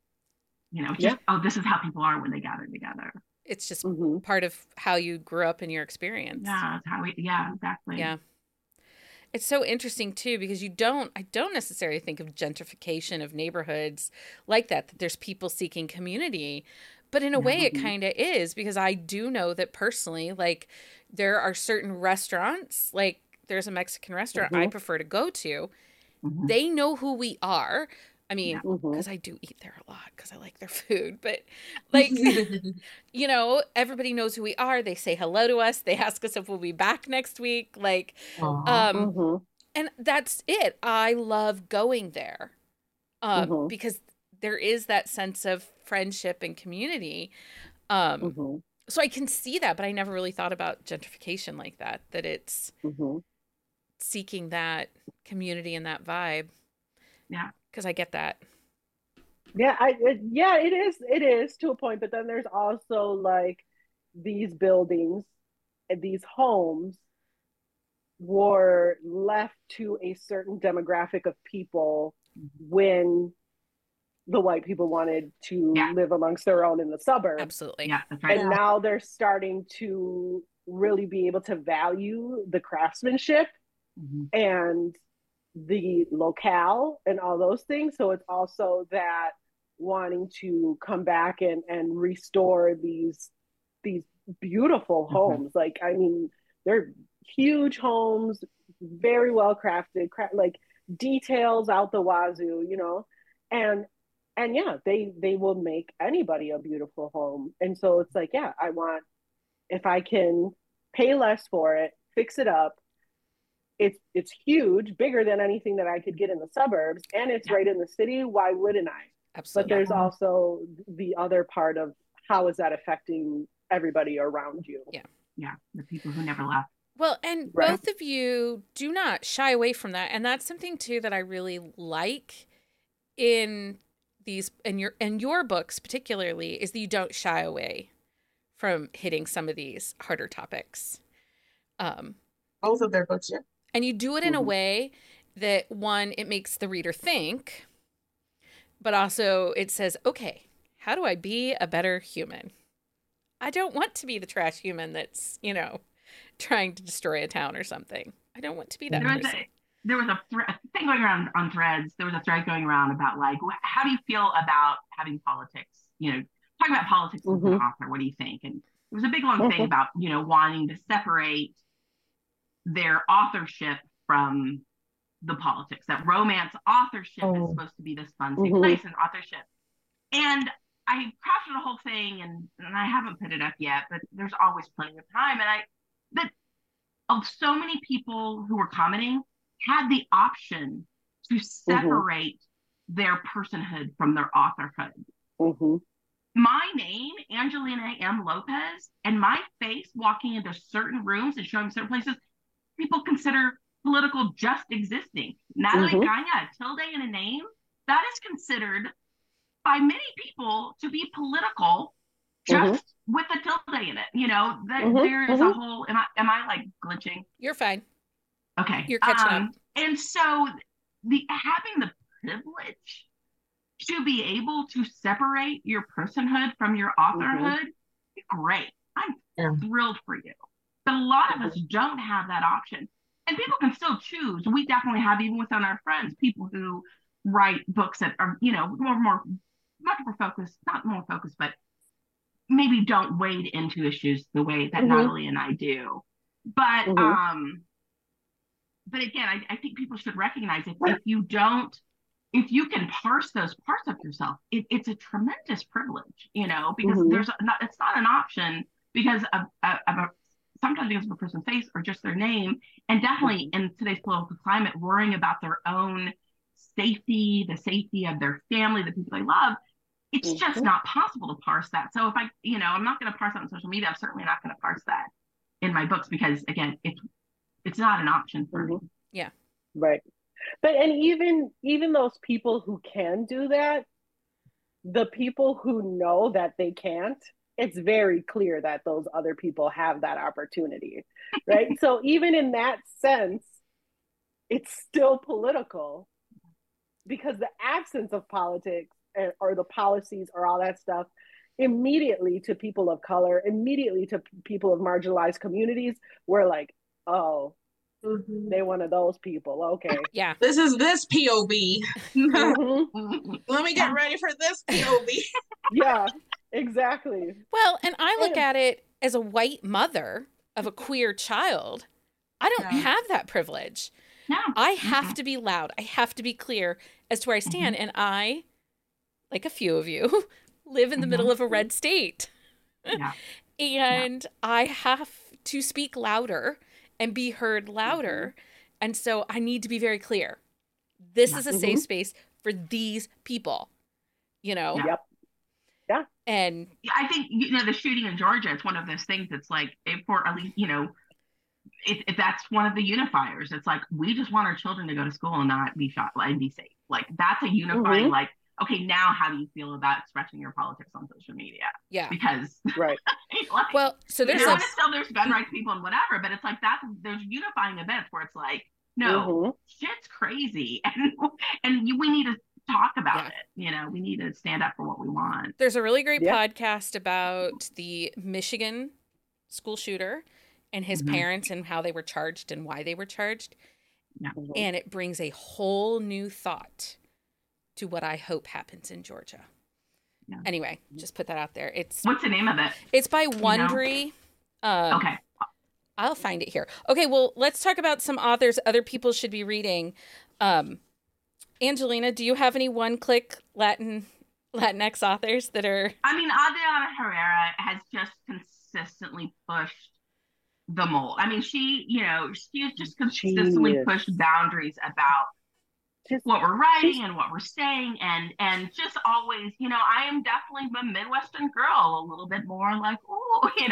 [SPEAKER 4] this is how people are when they gather together.
[SPEAKER 1] It's just part of how you grew up in your experience.
[SPEAKER 4] Yeah, exactly.
[SPEAKER 1] Yeah. It's so interesting too, because I don't necessarily think of gentrification of neighborhoods like that there's people seeking community, but in a way it kind of is, because I do know that personally, like there are certain restaurants, like there's a Mexican restaurant I prefer to go to. They know who we are. I mean, because I do eat there a lot because I like their food, but like, you know, everybody knows who we are. They say hello to us. They ask us if we'll be back next week. Like, and that's it. I love going there because there is that sense of friendship and community. So I can see that, but I never really thought about gentrification like that it's seeking that community and that vibe.
[SPEAKER 4] Yeah.
[SPEAKER 1] Because I get that.
[SPEAKER 5] Yeah, it is to a point, but then there's also like these buildings and these homes were left to a certain demographic of people when the white people wanted to live amongst their own in the suburbs.
[SPEAKER 1] Absolutely.
[SPEAKER 4] Yeah, that's right.
[SPEAKER 5] And now they're starting to really be able to value the craftsmanship and the locale and all those things. So it's also that wanting to come back and restore these beautiful homes. Like, I mean, they're huge homes, very well crafted, like details out the wazoo, you know, and yeah, they will make anybody a beautiful home. And so it's like, yeah, if I can pay less for it, fix it up, it's huge, bigger than anything that I could get in the suburbs, and it's right in the city. Why wouldn't I?
[SPEAKER 1] Absolutely.
[SPEAKER 5] But there's also the other part of how is that affecting everybody around you?
[SPEAKER 4] Yeah, the people who never left.
[SPEAKER 1] Well, and both of you do not shy away from that, and that's something too that I really like in these in your books particularly, is that you don't shy away from hitting some of these harder topics.
[SPEAKER 2] Both of their books, yeah.
[SPEAKER 1] And you do it in a way that, one, it makes the reader think, but also it says, okay, how do I be a better human? I don't want to be the trash human that's, you know, trying to destroy a town or something. I don't want to be that person.
[SPEAKER 4] There was a thing going around on Threads. There was a thread going around about, like, how do you feel about having politics? You know, talking about politics as an author. What do you think? And there was a big long thing about, you know, wanting to separate their authorship from the politics, that romance authorship is supposed to be this fun safe place in authorship. And I crafted a whole thing and I haven't put it up yet, but there's always plenty of time. And so many people who were commenting had the option to separate their personhood from their authorhood. My name, Angelina M. Lopez, and my face walking into certain rooms and showing certain places, people consider political just existing. Natalie Gagne, tilde in a name, that is considered by many people to be political, just with a tilde in it. You know, there is a whole. Am I like glitching?
[SPEAKER 1] You're fine.
[SPEAKER 4] Okay,
[SPEAKER 1] you're catching up.
[SPEAKER 4] And so having the privilege to be able to separate your personhood from your authorhood, great. I'm thrilled for you. But a lot of us don't have that option. And people can still choose. We definitely have, even within our friends, people who write books that are, you know, not more focused, but maybe don't wade into issues the way that Natalie and I do. But but again, I think people should recognize if you can parse those parts of yourself, it's a tremendous privilege, because it's not an option because sometimes because of a person's face or just their name, and definitely in today's political climate, worrying about their own safety, the safety of their family, the people they love. It's just not possible to parse that. So if I'm not going to parse that on social media, I'm certainly not going to parse that in my books because, again, it's not an option for me.
[SPEAKER 1] Yeah.
[SPEAKER 5] Right. But and even those people who can do that, the people who know that they can't, it's very clear that those other people have that opportunity, right? So even in that sense, it's still political because the absence of politics or the policies or all that stuff immediately to people of color, immediately to people of marginalized communities, we're like, oh, they're one of those people. Okay.
[SPEAKER 1] Yeah.
[SPEAKER 2] This is this POV. Let me get ready for this POV.
[SPEAKER 5] Yeah, exactly.
[SPEAKER 1] Well, and I look at it as a white mother of a queer child. I don't have that privilege.
[SPEAKER 4] No.
[SPEAKER 1] I have to be loud. I have to be clear as to where I stand. And I, like a few of you, live in the middle of a red state. And I have to speak louder and be heard louder. And so I need to be very clear. This is a safe space for these people,
[SPEAKER 5] Yep. Yeah.
[SPEAKER 1] And
[SPEAKER 4] I think, the shooting in Georgia, it's one of those things that's like, for at least, that's one of the unifiers. It's like, we just want our children to go to school and not be shot and be safe. Like, that's a unifying, like, okay, now how do you feel about expressing your politics on social media?
[SPEAKER 1] Yeah.
[SPEAKER 4] Because,
[SPEAKER 5] right.
[SPEAKER 4] Like,
[SPEAKER 1] well, so there's
[SPEAKER 4] there's gun rights people and whatever, but it's like there's unifying events where it's like, no, shit's crazy. We need to talk about it. We need to stand up for what we want.
[SPEAKER 1] There's a really great podcast about the Michigan school shooter and his parents and how they were charged and why they were charged.
[SPEAKER 4] Yeah.
[SPEAKER 1] And it brings a whole new thought to what I hope happens in Georgia. Yeah. Anyway, just put that out there.
[SPEAKER 4] What's the name of it?
[SPEAKER 1] It's by Wondery.
[SPEAKER 4] Okay.
[SPEAKER 1] I'll find it here. Okay, well, let's talk about some authors other people should be reading. Angelina, do you have any one-click Latinx authors that are...
[SPEAKER 4] I mean, Adriana Herrera has just consistently pushed the mold. I mean, she has just consistently pushed boundaries about what we're writing and what we're saying, and just always, I am definitely a Midwestern girl, a little bit more like, oh, and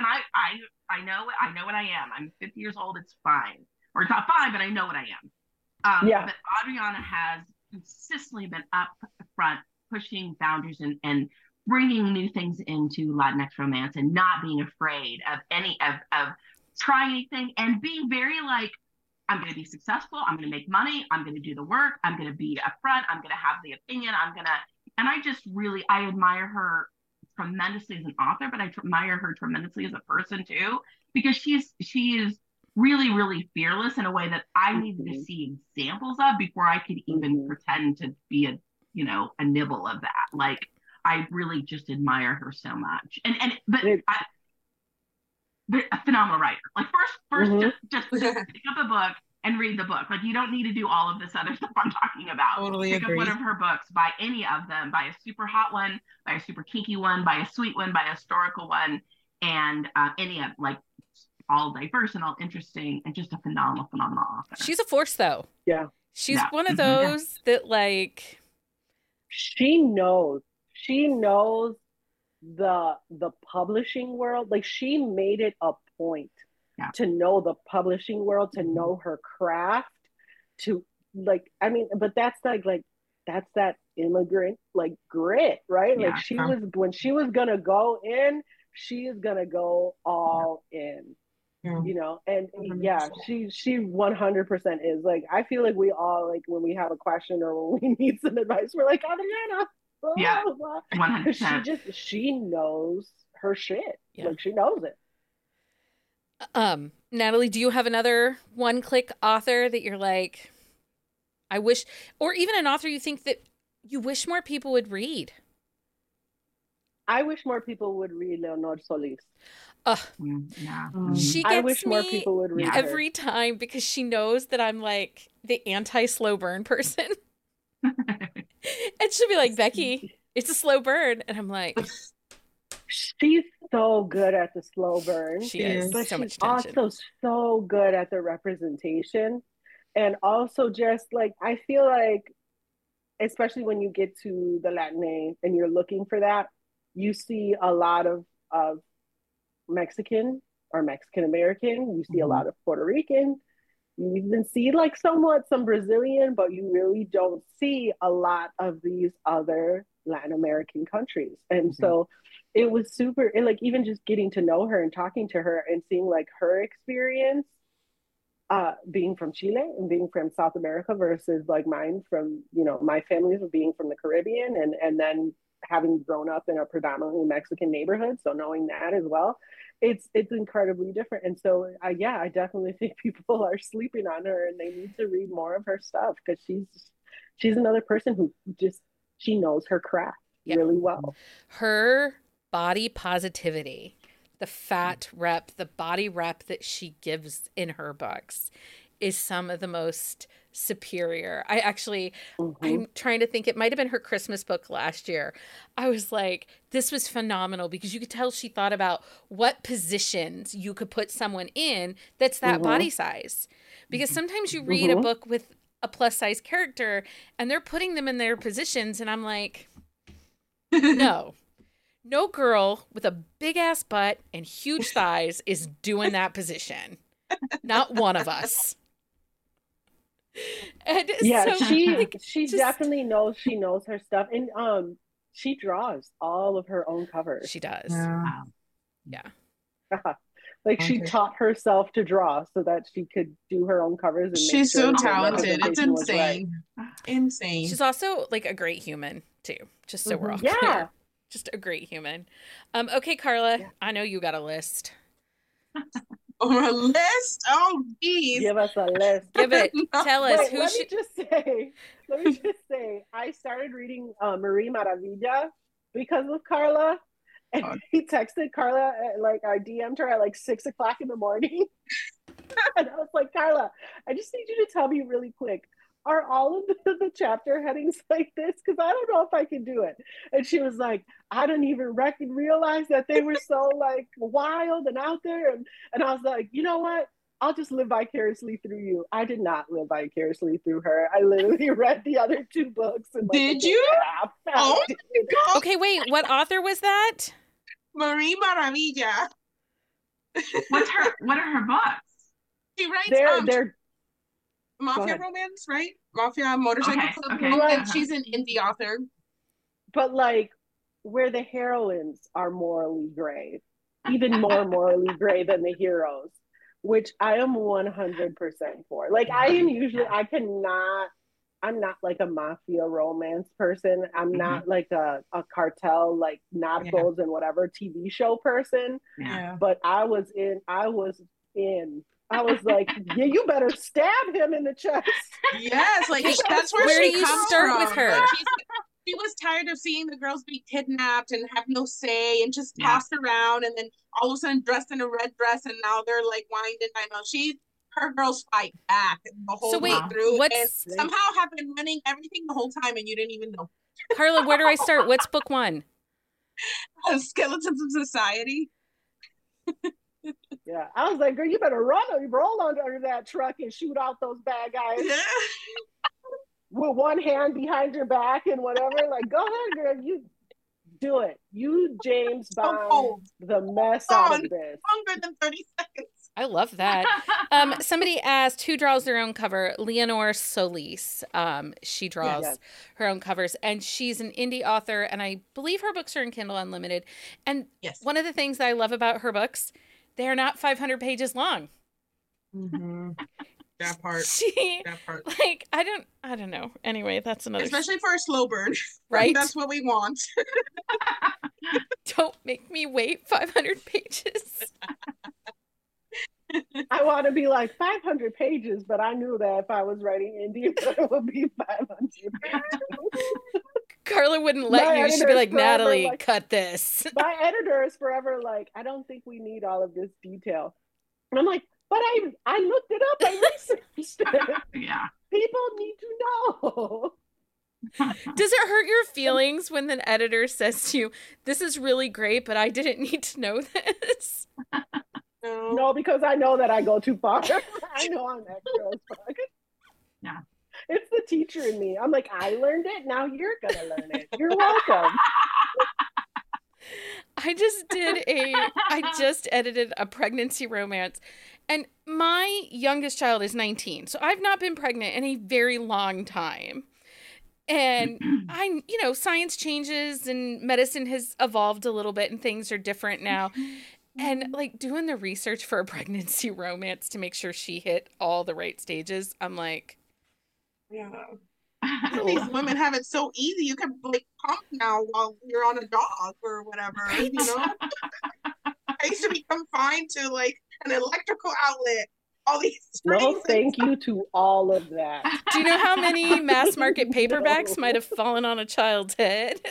[SPEAKER 4] I know what I am. I'm 50 years old. It's fine, or it's not fine, but I know what I am. But Adriana has consistently been up front, pushing boundaries and bringing new things into Latinx romance, and not being afraid of any of trying anything, and being very like, I'm going to be successful. I'm going to make money. I'm going to do the work. I'm going to be upfront. I'm going to have the opinion. And I just really, I admire her tremendously as an author, but I admire her tremendously as a person too, because she is really, really fearless in a way that I needed to see examples of before I could even pretend to be a nibble of that. Like, I really just admire her so much. But a phenomenal writer. Like, first, just pick up a book and read the book. Like, you don't need to do all of this other stuff I'm talking about.
[SPEAKER 2] Totally
[SPEAKER 4] pick
[SPEAKER 2] agree.
[SPEAKER 4] up one of her books, buy any of them, buy a super hot one, buy a super kinky one, buy a sweet one, buy a historical one, and any of, like, all diverse and all interesting, and just a phenomenal author.
[SPEAKER 1] She's a force, though.
[SPEAKER 5] Yeah.
[SPEAKER 1] She's one of those that, like...
[SPEAKER 5] She knows the publishing world. Like, she made it a point to know the publishing world, to know her craft, to, like, I mean, but that's that's that immigrant, like, grit, right? Like, when she was gonna go in, she is gonna go all in. And she 100% is. Like, I feel like we all, like, when we have a question or when we need some advice, we're like, Adriana.
[SPEAKER 4] Yeah, 100%.
[SPEAKER 5] She knows her shit. Yeah. Like, she knows it.
[SPEAKER 1] Natalie, do you have another one-click author that you're like, I wish, or even an author you think that you wish more people would read?
[SPEAKER 5] I wish more people would read Leonor Solis.
[SPEAKER 1] Ugh.
[SPEAKER 4] Yeah.
[SPEAKER 1] She
[SPEAKER 5] I
[SPEAKER 1] gets
[SPEAKER 5] wish more
[SPEAKER 1] me
[SPEAKER 5] people would read her.
[SPEAKER 1] every time because she knows that I'm like the anti-slow burn person. And she'll be like, Becky, it's a slow burn. And I'm like,
[SPEAKER 5] She's so good at the slow burn.
[SPEAKER 1] she is
[SPEAKER 5] But
[SPEAKER 1] so much
[SPEAKER 5] she's
[SPEAKER 1] tension.
[SPEAKER 5] also so good at the representation. And also just like, I feel like, especially when you get to the Latin and you're looking for that, you see a lot of Mexican or Mexican American. You see a lot of Puerto Rican. You even see like somewhat some Brazilian, but you really don't see a lot of these other Latin American countries. And so it was super, and like even just getting to know her and talking to her and seeing like her experience being from Chile and being from South America versus like mine from, you know, my family's being from the Caribbean and then having grown up in a predominantly Mexican neighborhood. So knowing that as well, it's incredibly different. And so I definitely think people are sleeping on her and they need to read more of her stuff because she's another person who just, she knows her craft really well.
[SPEAKER 1] Her body positivity, the fat rep, the body rep that she gives in her books is some of the most superior. I'm trying to think, it might have been her Christmas book last year. I was like, this was phenomenal because you could tell she thought about what positions you could put someone in that's that body size. Because sometimes you read a book with a plus size character and they're putting them in their positions and I'm like, no girl with a big ass butt and huge thighs is doing that position. Not one of us. And
[SPEAKER 5] yeah,
[SPEAKER 1] so,
[SPEAKER 5] she definitely knows her stuff. And she draws all of her own covers.
[SPEAKER 1] She does. Yeah.
[SPEAKER 5] Like she taught herself to draw so that she could do her own covers. And
[SPEAKER 2] she's so talented. It's insane. Insane.
[SPEAKER 1] She's also like a great human too. Just so we're all clear. Just a great human. Okay, Carla, I know you got a list.
[SPEAKER 2] A list? Oh, geez.
[SPEAKER 5] Give us a list.
[SPEAKER 1] Give it. Tell us.
[SPEAKER 5] Wait, let me just say, I started reading Marie Maravilla because of Carla. And he texted Carla, like I DM'd her at like 6 o'clock in the morning. And I was like, Carla, I just need you to tell me really quick, are all of the chapter headings like this? Because I don't know if I can do it. And she was like, I didn't even realize that they were so like wild and out there. And I was like, you know what? I'll just live vicariously through you. I did not live vicariously through her. I literally read the other 2 books. And like,
[SPEAKER 2] did you? Oh my God.
[SPEAKER 1] Okay, wait. What author was that?
[SPEAKER 2] Marie Maravilla.
[SPEAKER 4] What are her books?
[SPEAKER 2] She writes
[SPEAKER 5] they're
[SPEAKER 2] Mafia romance, right? Mafia motorcycle club. Like she's an indie author.
[SPEAKER 5] But like where the heroines are morally gray, even more morally gray than the heroes, which I am 100% for. Like I'm not like a mafia romance person. I'm not like a cartel, like Narcos and whatever TV show person.
[SPEAKER 2] Yeah.
[SPEAKER 5] But I was in. I was like, yeah, you better stab him in the chest.
[SPEAKER 2] Yes, like that's where
[SPEAKER 1] do
[SPEAKER 2] she
[SPEAKER 1] you
[SPEAKER 2] comes
[SPEAKER 1] start
[SPEAKER 2] from.
[SPEAKER 1] with her?
[SPEAKER 2] Like, she was tired of seeing the girls be kidnapped and have no say and just tossed around, and then all of a sudden dressed in a red dress, and now they're like winded by now. Her girls fight back the whole way through, and somehow have been running everything the whole time, and you didn't even know.
[SPEAKER 1] Carla, where do I start? What's book 1?
[SPEAKER 2] Skeletons of Society.
[SPEAKER 5] Yeah, I was like, girl, you better roll under that truck and shoot out those bad guys with one hand behind your back and whatever. Like, go ahead, girl, you do it. You James Bond the mess out of this.
[SPEAKER 2] Longer than 30 seconds.
[SPEAKER 1] I love that. Somebody asked who draws their own cover. Leonor Solis. She draws her own covers, and she's an indie author, and I believe her books are in Kindle Unlimited. And one of the things that I love about her books, they are not 500 pages long.
[SPEAKER 2] That part.
[SPEAKER 1] Like, I don't know. Anyway, that's another.
[SPEAKER 2] Especially for a slow burn.
[SPEAKER 1] Right?
[SPEAKER 2] That's what we want.
[SPEAKER 1] Don't make me wait 500 pages.
[SPEAKER 5] I want to be like 500 pages, but I knew that if I was writing indie, it would be 500 pages.
[SPEAKER 1] Carla wouldn't let
[SPEAKER 5] My
[SPEAKER 1] you. She'd be
[SPEAKER 5] editor's
[SPEAKER 1] like,
[SPEAKER 5] forever
[SPEAKER 1] Natalie,
[SPEAKER 5] like-
[SPEAKER 1] cut this.
[SPEAKER 5] My editor is forever like, I don't think we need all of this detail. And I'm like, but I looked it up. I researched it.
[SPEAKER 4] Yeah.
[SPEAKER 5] People need to know.
[SPEAKER 1] Does it hurt your feelings when the editor says to you, this is really great, but I didn't need to know this?
[SPEAKER 5] No, because I know that I go too far. I know I'm extra as fuck.
[SPEAKER 4] Yeah.
[SPEAKER 5] It's the teacher in me. I'm like, I learned it. Now you're going to learn it. You're welcome.
[SPEAKER 1] I just edited a pregnancy romance, and my youngest child is 19. So I've not been pregnant in a very long time. And science changes and medicine has evolved a little bit and things are different now. And like doing the research for a pregnancy romance to make sure she hit all the right stages, I'm like,
[SPEAKER 2] yeah. These women have it so easy. You can like pump now while you're on a dog or whatever.
[SPEAKER 1] Right?
[SPEAKER 2] You know, I used to be confined to like an electrical outlet. All these
[SPEAKER 5] No, thank you to all of that.
[SPEAKER 1] do you know how many mass market paperbacks might have fallen on a child's head?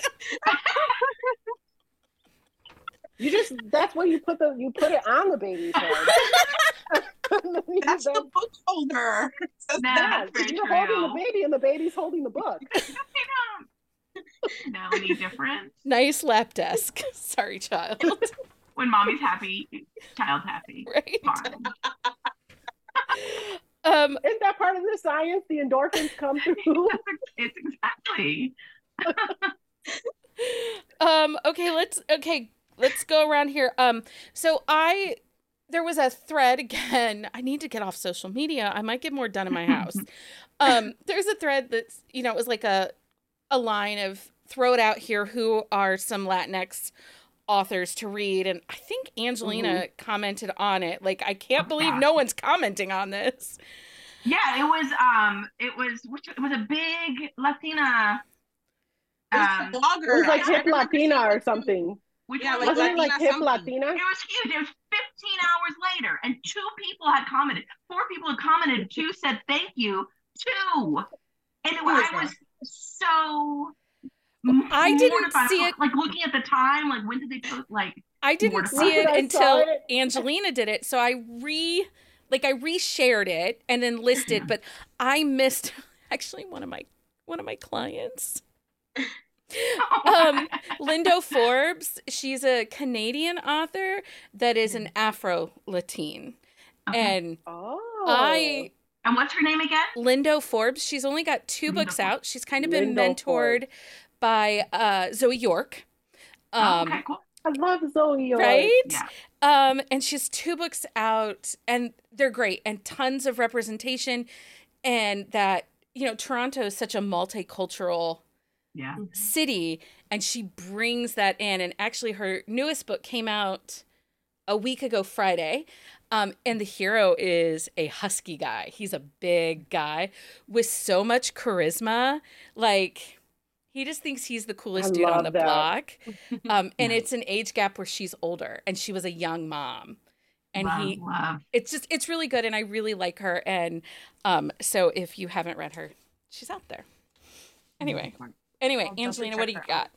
[SPEAKER 5] That's where you put it on the baby's head.
[SPEAKER 2] That's the book holder.
[SPEAKER 5] You're holding the baby and the baby's holding the book.
[SPEAKER 4] No, any difference?
[SPEAKER 1] Nice lap desk. Sorry, child.
[SPEAKER 4] When mommy's happy, child's happy.
[SPEAKER 1] Right.
[SPEAKER 4] Fine.
[SPEAKER 5] Isn't that part of the science? The endorphins come through.
[SPEAKER 4] It's exactly.
[SPEAKER 1] Okay, let's go around here. So there was a thread again. I need to get off social media. I might get more done in my house. There's a thread that's, it was like a line of throw it out here. Who are some Latinx authors to read? And I think Angelina commented on it. Like, I can't believe no one's commenting on this.
[SPEAKER 4] Yeah, it was a big Latina.
[SPEAKER 2] It
[SPEAKER 5] It was like Hip Latina or something.
[SPEAKER 2] Yeah, like
[SPEAKER 5] Wasn't it like
[SPEAKER 2] Latina
[SPEAKER 5] Hip
[SPEAKER 2] something.
[SPEAKER 5] Latina?
[SPEAKER 4] It was huge. It was 15 hours later, and 2 people had commented. 4 people had commented. 2 said thank you. 2, and I was so.
[SPEAKER 1] I didn't see it.
[SPEAKER 4] Like looking at the time, like when did they post? Like
[SPEAKER 1] I didn't see it until Angelina did it. So I reshared it and then listed, but I missed actually one of my clients. Lindo Forbes, she's a Canadian author that is an Afro-Latin. And
[SPEAKER 4] and what's her name again?
[SPEAKER 1] Lindo Forbes. She's only got 2 books out. She's kind of been mentored by Zoe York.
[SPEAKER 4] Okay, cool.
[SPEAKER 5] I love Zoe York.
[SPEAKER 1] Right?
[SPEAKER 4] Yeah.
[SPEAKER 1] And she has 2 books out, and they're great, and tons of representation. And that, Toronto is such a multicultural city, and she brings that in. And actually, her newest book came out a week ago Friday. And the hero is a husky guy. He's a big guy with so much charisma. Like, he just thinks he's the coolest dude on the block. And it's an age gap where she's older and she was a young mom. And it's really good. And I really like her. And so if you haven't read her, she's out there. Anyway, Angelina, what do you got?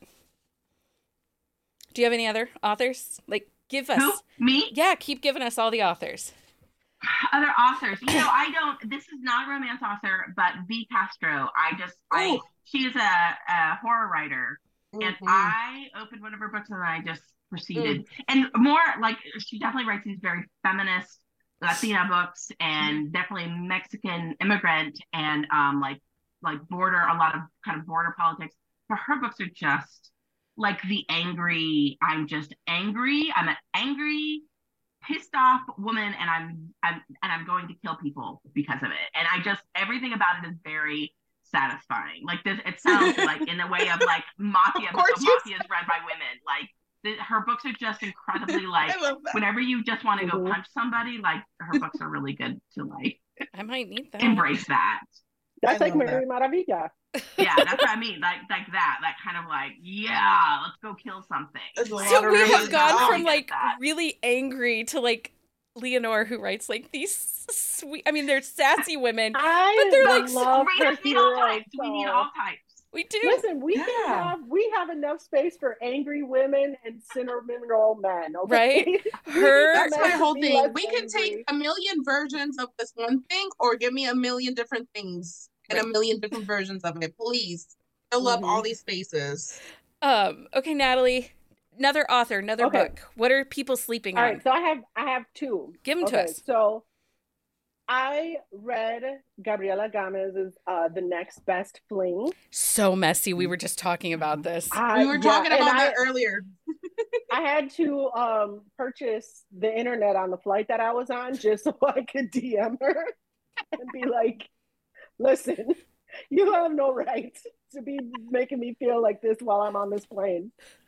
[SPEAKER 1] Do you have any other authors? Like, give us.
[SPEAKER 4] Who? Me?
[SPEAKER 1] Yeah, keep giving us all the authors.
[SPEAKER 4] Other authors. This is not a romance author, but V. Castro. She is a horror writer. And I opened one of her books and I just proceeded. And more like, she definitely writes these very feminist Latina books and definitely Mexican immigrant and like border, a lot of kind of border politics. But her books are just like the angry, I'm an angry, pissed off woman, and I'm going to kill people because of it. And everything about it is very satisfying. Like this, it sounds like in the way of like Mafia, but Mafia is read by women. Like her books are just incredibly like, whenever you just want to go punch somebody, like her books are really good to like.
[SPEAKER 1] I might need that.
[SPEAKER 4] Embrace that.
[SPEAKER 5] That's like Mary Maravilla.
[SPEAKER 4] Yeah, that's what I mean. Like that kind of like, yeah, let's go kill something.
[SPEAKER 1] So we have gone from like really angry to like Leonore, who writes like these sweet. I mean, they're sassy women, but they're like
[SPEAKER 4] readers need all types. We need all types.
[SPEAKER 1] We do.
[SPEAKER 5] Listen,
[SPEAKER 2] Yeah.
[SPEAKER 5] we have enough space for angry women and cinnamon men. Okay,
[SPEAKER 1] Right?
[SPEAKER 5] We
[SPEAKER 1] Her-
[SPEAKER 5] need
[SPEAKER 2] That's
[SPEAKER 5] men
[SPEAKER 2] my
[SPEAKER 5] to
[SPEAKER 2] whole
[SPEAKER 5] be
[SPEAKER 2] thing.
[SPEAKER 5] less
[SPEAKER 2] We can take
[SPEAKER 5] angry.
[SPEAKER 2] a million versions of this one thing, or give me a million different things and a
[SPEAKER 1] Right.
[SPEAKER 2] million different versions of it. Please fill up all
[SPEAKER 5] Mhm.
[SPEAKER 2] these spaces.
[SPEAKER 1] Okay, Natalie, another author, another
[SPEAKER 5] Okay.
[SPEAKER 1] book. What are people sleeping
[SPEAKER 5] All
[SPEAKER 1] on?
[SPEAKER 5] right, so I have two.
[SPEAKER 1] Give them to
[SPEAKER 5] Okay,
[SPEAKER 1] us.
[SPEAKER 5] so I read Gabriela Gamez's The Next Best Fling.
[SPEAKER 1] So messy. We were just talking about this.
[SPEAKER 2] We were talking
[SPEAKER 5] and
[SPEAKER 2] about that earlier.
[SPEAKER 5] I had to purchase the internet on the flight that I was on just so I could DM her and be like, listen, you have no right to be making me feel like this while I'm on this plane.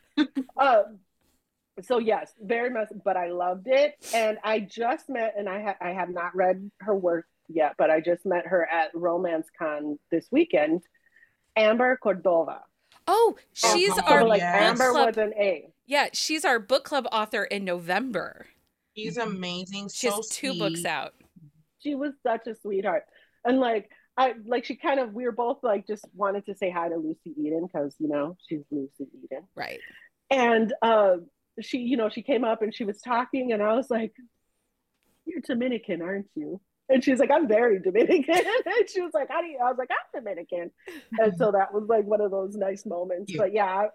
[SPEAKER 5] So yes, very much, but I loved it. And I just met, and I have not read her work yet, but I just met her at Romance Con this weekend, Amber Cordova.
[SPEAKER 1] Oh, she's
[SPEAKER 2] God,
[SPEAKER 1] our
[SPEAKER 5] So like
[SPEAKER 2] yes.
[SPEAKER 1] book
[SPEAKER 5] Amber
[SPEAKER 1] club.
[SPEAKER 5] with an A.
[SPEAKER 1] Yeah, she's our book club author in November.
[SPEAKER 2] She's amazing.
[SPEAKER 1] She
[SPEAKER 2] So
[SPEAKER 1] has 2 books
[SPEAKER 2] sweet.
[SPEAKER 1] out.
[SPEAKER 5] She was such a sweetheart. And like she kind of, we were both like just wanted to say hi to Lucy Eden because she's Lucy Eden.
[SPEAKER 1] Right.
[SPEAKER 5] And she came up and she was talking and I was like, you're Dominican, aren't you? And she's like, I'm very Dominican. And she was like, how do you? I was like, I'm Dominican. And so that was like one of those nice moments.
[SPEAKER 2] Yeah.
[SPEAKER 5] But yeah,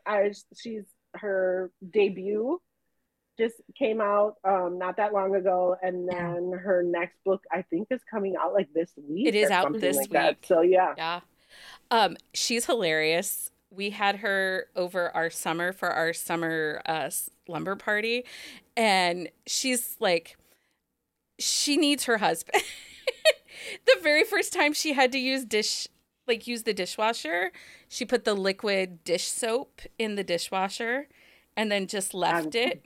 [SPEAKER 5] her debut just came out not that long ago, and then her next book I think is coming out like this week.
[SPEAKER 1] It is
[SPEAKER 5] or
[SPEAKER 1] out
[SPEAKER 5] something
[SPEAKER 1] this
[SPEAKER 5] like that.
[SPEAKER 1] week.
[SPEAKER 5] So yeah.
[SPEAKER 1] Yeah. She's hilarious. We had her over our summer for our summer slumber party, and she's like, she needs her husband. The very first time she had to use the dishwasher, she put the liquid dish soap in the dishwasher and then just left it.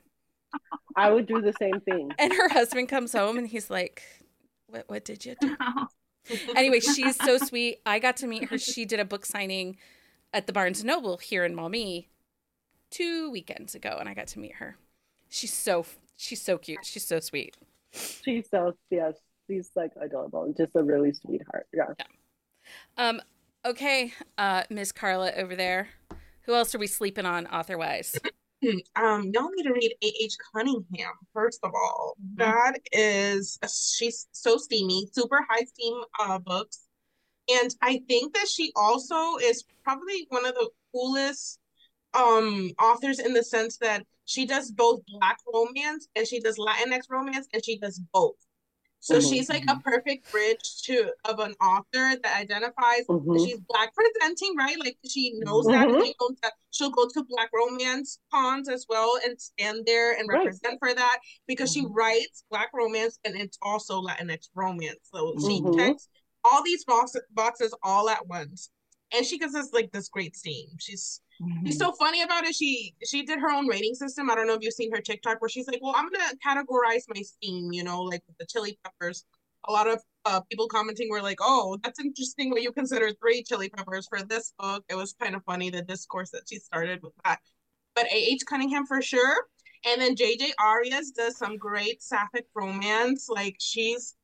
[SPEAKER 5] I would do the same thing.
[SPEAKER 1] And her husband comes home and he's like, what did you do? Anyway, she's so sweet. I got to meet her. She did a book signing at the Barnes & Noble here in Maumee 2 weekends ago, and I got to meet her. She's so cute. She's so sweet.
[SPEAKER 5] She's like adorable and just a really sweetheart. Yeah.
[SPEAKER 1] Okay, Miss Carla over there. Who else are we sleeping on author-wise?
[SPEAKER 2] Y'all need to read A.H. Cunningham, first of all. That is, she's so steamy, super high steam books. And I think that she also is probably one of the coolest authors in the sense that she does both Black romance and she does Latinx romance and she does both. So she's like a perfect bridge of an author that identifies that she's Black presenting, right? Like she knows that, and she'll go to Black romance cons as well and stand there and represent for that because she writes Black romance and it's also Latinx romance. So she checks all these boxes all at once, and she gives us like this great steam. She's so funny about it. She did her own rating system. I don't know if you've seen her TikTok where she's like, well, I'm gonna categorize my steam, like with the chili peppers. A lot of people commenting were like, oh, that's interesting what you consider 3 chili peppers for this book. It was kind of funny, the discourse that she started with that. But A.H. Cunningham for sure. And then J.J. Arias does some great sapphic romance. Like she's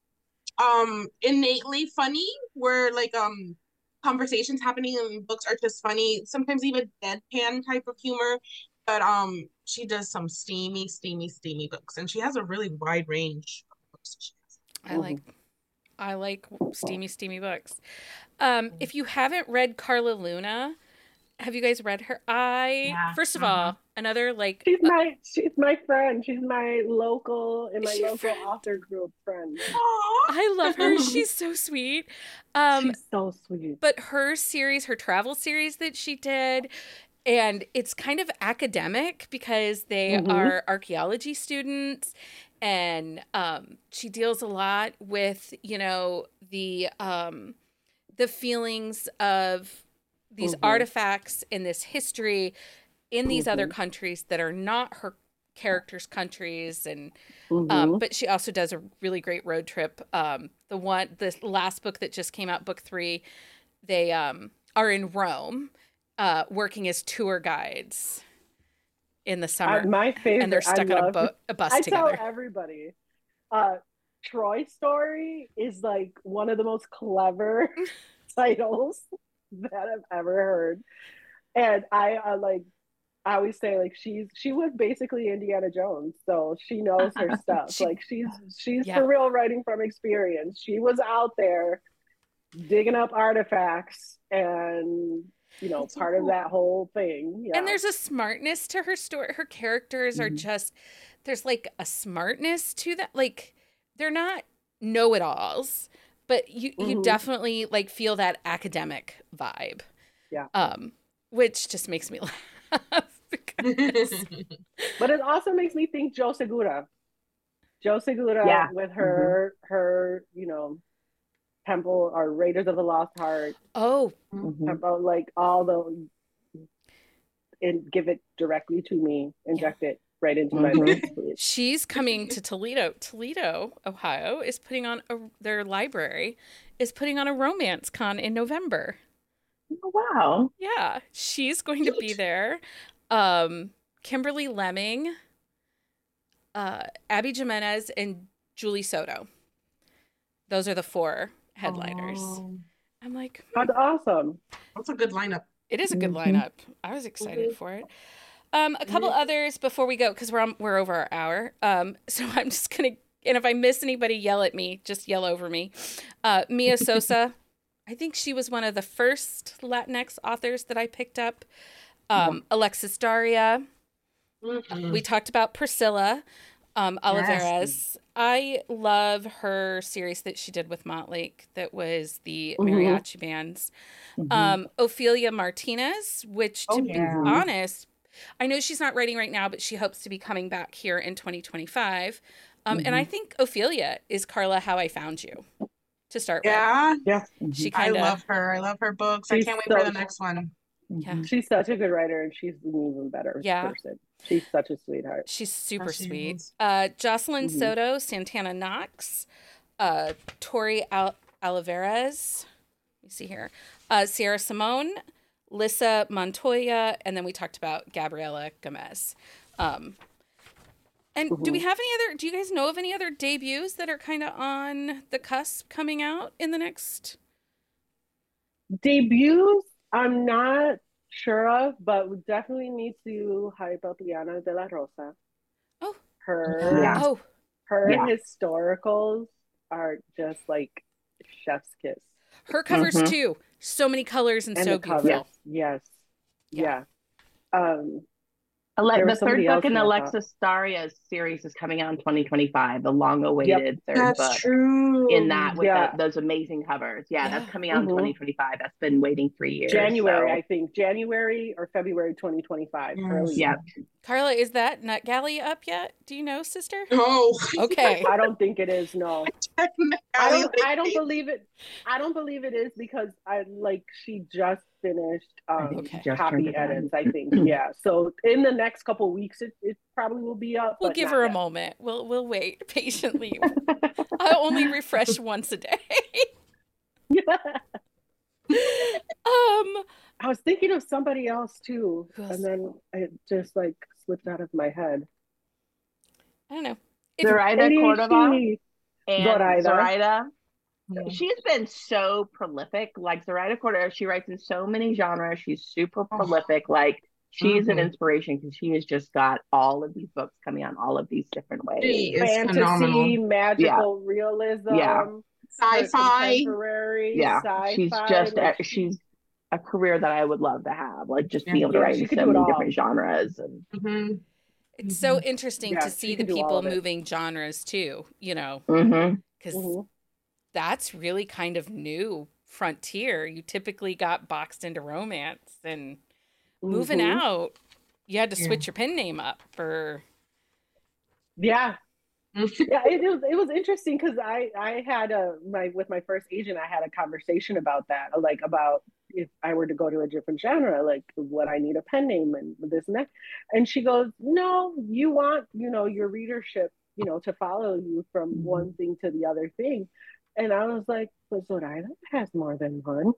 [SPEAKER 2] innately funny, where like conversations happening in books are just funny, sometimes even deadpan type of humor. But she does some steamy books, and she has a really wide range of books.
[SPEAKER 1] I like steamy books. If you haven't read Carla Luna, have you guys read her? First of all, another like
[SPEAKER 5] she's my friend. She's my local author group friend.
[SPEAKER 1] I love her. She's so sweet.
[SPEAKER 5] She's so sweet.
[SPEAKER 1] But her travel series that she did, and it's kind of academic because they are archaeology students, and she deals a lot with the feelings of these artifacts and this history in these other countries that are not her characters' countries, and but she also does a really great road trip. The last book that just came out, book 3, they are in Rome, working as tour guides in the summer.
[SPEAKER 5] My favorite,
[SPEAKER 1] and they're stuck on a bus together.
[SPEAKER 5] I tell everybody, Troy Story is like one of the most clever titles that I've ever heard. And I like I always say like she was basically Indiana Jones, so she knows her stuff.
[SPEAKER 1] She-
[SPEAKER 5] Like she's
[SPEAKER 1] Yeah.
[SPEAKER 5] for real writing from experience. She was out there digging up artifacts and
[SPEAKER 2] That's so
[SPEAKER 5] part of
[SPEAKER 2] cool.
[SPEAKER 5] that whole thing. Yeah.
[SPEAKER 1] And there's a smartness to her story. Her characters are
[SPEAKER 5] Mhm.
[SPEAKER 1] just, there's like a smartness to that. Like, they're not know-it-alls, but you
[SPEAKER 5] Mhm.
[SPEAKER 1] definitely like feel that academic vibe.
[SPEAKER 5] Yeah.
[SPEAKER 1] Which just makes me laugh because
[SPEAKER 5] But it also makes me think Joe Segura. Joe Segura
[SPEAKER 4] Yeah.
[SPEAKER 5] with her Temple or Raiders of the Lost Heart,
[SPEAKER 1] oh,
[SPEAKER 4] Mhm.
[SPEAKER 5] Temple, like all the and give it directly to me, inject it right into my
[SPEAKER 4] Mhm.
[SPEAKER 5] veins, please.
[SPEAKER 1] she's coming to Toledo. Toledo, Ohio is putting on their library is putting on a romance con in November.
[SPEAKER 4] Oh, wow.
[SPEAKER 1] Yeah, she's going to be
[SPEAKER 2] Cute.
[SPEAKER 1] there. Kimberly Lemming, Abby Jimenez, and Julie Soto. Those are the 4 headliners.
[SPEAKER 2] Oh,
[SPEAKER 1] I'm like,
[SPEAKER 5] That's awesome.
[SPEAKER 2] that's a good lineup.
[SPEAKER 1] it is a good
[SPEAKER 4] Mhm.
[SPEAKER 1] lineup. I was excited for it. A couple others before we go because we're over our hour. So I'm just gonna, and if I miss anybody, yell at me. Just yell over me. Mia Sosa. I think she was one of the first Latinx authors that I picked up. Alexis Daria.
[SPEAKER 2] Mhm.
[SPEAKER 1] We talked about Priscilla Oliveras. I love her series that she did with Montlake that was the mariachi bands. Ophelia Martinez, which to be
[SPEAKER 2] yeah.
[SPEAKER 1] honest, I know she's not writing right now, but she hopes to be coming back here in 2025. And I think Ophelia is Carla How I Found You to start
[SPEAKER 2] Yeah,
[SPEAKER 5] Yeah.
[SPEAKER 1] with. She
[SPEAKER 2] I
[SPEAKER 1] kind of
[SPEAKER 2] love her. I love her books. I
[SPEAKER 5] She's
[SPEAKER 2] can't wait for
[SPEAKER 5] so-
[SPEAKER 2] the next one.
[SPEAKER 1] Yeah.
[SPEAKER 5] She's such a good writer and she's an even better
[SPEAKER 1] Yeah.
[SPEAKER 5] person. She's such a sweetheart.
[SPEAKER 1] She's super
[SPEAKER 2] she
[SPEAKER 1] sweet.
[SPEAKER 2] is.
[SPEAKER 1] Jocelyn
[SPEAKER 5] Mhm.
[SPEAKER 1] Soto, Santana Knox, Tori Oliveras. Let me see here. Sierra Simone, Lissa Montoya, and then we talked about Gabriela Gomez. And do we have any other? Do you guys know of any other debuts that are kind of on the cusp coming out in the next?
[SPEAKER 5] Debuts, I'm not sure of, but we definitely need to hype up Liana de la Rosa.
[SPEAKER 1] Oh,
[SPEAKER 5] Her
[SPEAKER 4] Yeah.
[SPEAKER 1] oh,
[SPEAKER 5] her
[SPEAKER 4] Yeah.
[SPEAKER 5] historicals are just like chef's kiss.
[SPEAKER 1] her covers
[SPEAKER 4] Mhm.
[SPEAKER 1] too. So many colors and,
[SPEAKER 5] And
[SPEAKER 1] so
[SPEAKER 5] the covers,
[SPEAKER 1] beautiful.
[SPEAKER 5] yes.
[SPEAKER 1] Yeah.
[SPEAKER 5] Yeah.
[SPEAKER 4] The
[SPEAKER 5] There was
[SPEAKER 4] third
[SPEAKER 5] somebody
[SPEAKER 4] book
[SPEAKER 5] else
[SPEAKER 4] in
[SPEAKER 5] who I
[SPEAKER 4] Alexis Daria's series is coming out in 2025, the long-awaited third
[SPEAKER 2] That's
[SPEAKER 4] book.
[SPEAKER 2] true.
[SPEAKER 4] In that with
[SPEAKER 5] Yeah.
[SPEAKER 4] those amazing covers. Yeah,
[SPEAKER 1] Yeah.
[SPEAKER 4] that's coming out in
[SPEAKER 5] Mhm.
[SPEAKER 4] 2025. That's been waiting 3 years.
[SPEAKER 5] January,
[SPEAKER 4] so.
[SPEAKER 5] I think. January or February 2025.
[SPEAKER 2] Yes.
[SPEAKER 5] Early.
[SPEAKER 4] Yeah.
[SPEAKER 1] Carla, is that Nut Galley up yet? Do you know, sister?
[SPEAKER 2] No.
[SPEAKER 1] Okay.
[SPEAKER 5] I don't think it is, no. I don't believe it. I don't believe it is because she just finished
[SPEAKER 4] I think she just turned
[SPEAKER 5] copy
[SPEAKER 4] it in.
[SPEAKER 5] edits, I think. Yeah. So in the next couple weeks it probably will be up.
[SPEAKER 1] We'll
[SPEAKER 5] but
[SPEAKER 1] give
[SPEAKER 5] not
[SPEAKER 1] her a
[SPEAKER 5] yet.
[SPEAKER 1] moment. We'll wait patiently. I only refresh once a day.
[SPEAKER 5] I was thinking of somebody else too.
[SPEAKER 1] Who else?
[SPEAKER 5] And then it just slipped out of my head.
[SPEAKER 1] I don't know.
[SPEAKER 4] Zoraida Cordova
[SPEAKER 5] ADHD.
[SPEAKER 4] and
[SPEAKER 5] Zoraida.
[SPEAKER 4] Zoraida.
[SPEAKER 2] Yeah.
[SPEAKER 4] She's been so prolific. Like Zoraida Cordova, she writes in so many genres. She's super prolific. Like she's an
[SPEAKER 2] Mhm.
[SPEAKER 4] inspiration because she has just got all of these books coming out in all of these different ways.
[SPEAKER 2] She is
[SPEAKER 5] Fantasy,
[SPEAKER 2] phenomenal.
[SPEAKER 5] magical realism,
[SPEAKER 4] Yeah.
[SPEAKER 2] Sci-fi.
[SPEAKER 5] contemporary,
[SPEAKER 4] Yeah,
[SPEAKER 5] sci-fi.
[SPEAKER 4] she's just she's a career that I would love to have. Like just being able to
[SPEAKER 5] Yeah,
[SPEAKER 4] write
[SPEAKER 5] she
[SPEAKER 4] in
[SPEAKER 5] could
[SPEAKER 4] so
[SPEAKER 5] do it
[SPEAKER 4] many
[SPEAKER 5] all.
[SPEAKER 4] different genres and
[SPEAKER 2] Mhm.
[SPEAKER 1] It's so interesting
[SPEAKER 5] Yeah,
[SPEAKER 1] to
[SPEAKER 5] she
[SPEAKER 1] see the
[SPEAKER 5] can do all
[SPEAKER 1] people
[SPEAKER 5] of it.
[SPEAKER 1] moving genres too,
[SPEAKER 4] Mhm.
[SPEAKER 1] because
[SPEAKER 5] Mhm.
[SPEAKER 1] that's really kind of new frontier. You typically got boxed into romance and moving
[SPEAKER 5] Mhm.
[SPEAKER 1] out, you had to
[SPEAKER 2] Yeah.
[SPEAKER 1] switch your pen name up for.
[SPEAKER 5] Yeah. Yeah, it was interesting because I had with my first agent, I had a conversation about that, about if I were to go to a different genre, would I need a pen name and this and that, and she goes, no, you want your readership to follow you from one thing to the other thing, and I was like, but Zoraida has more than one.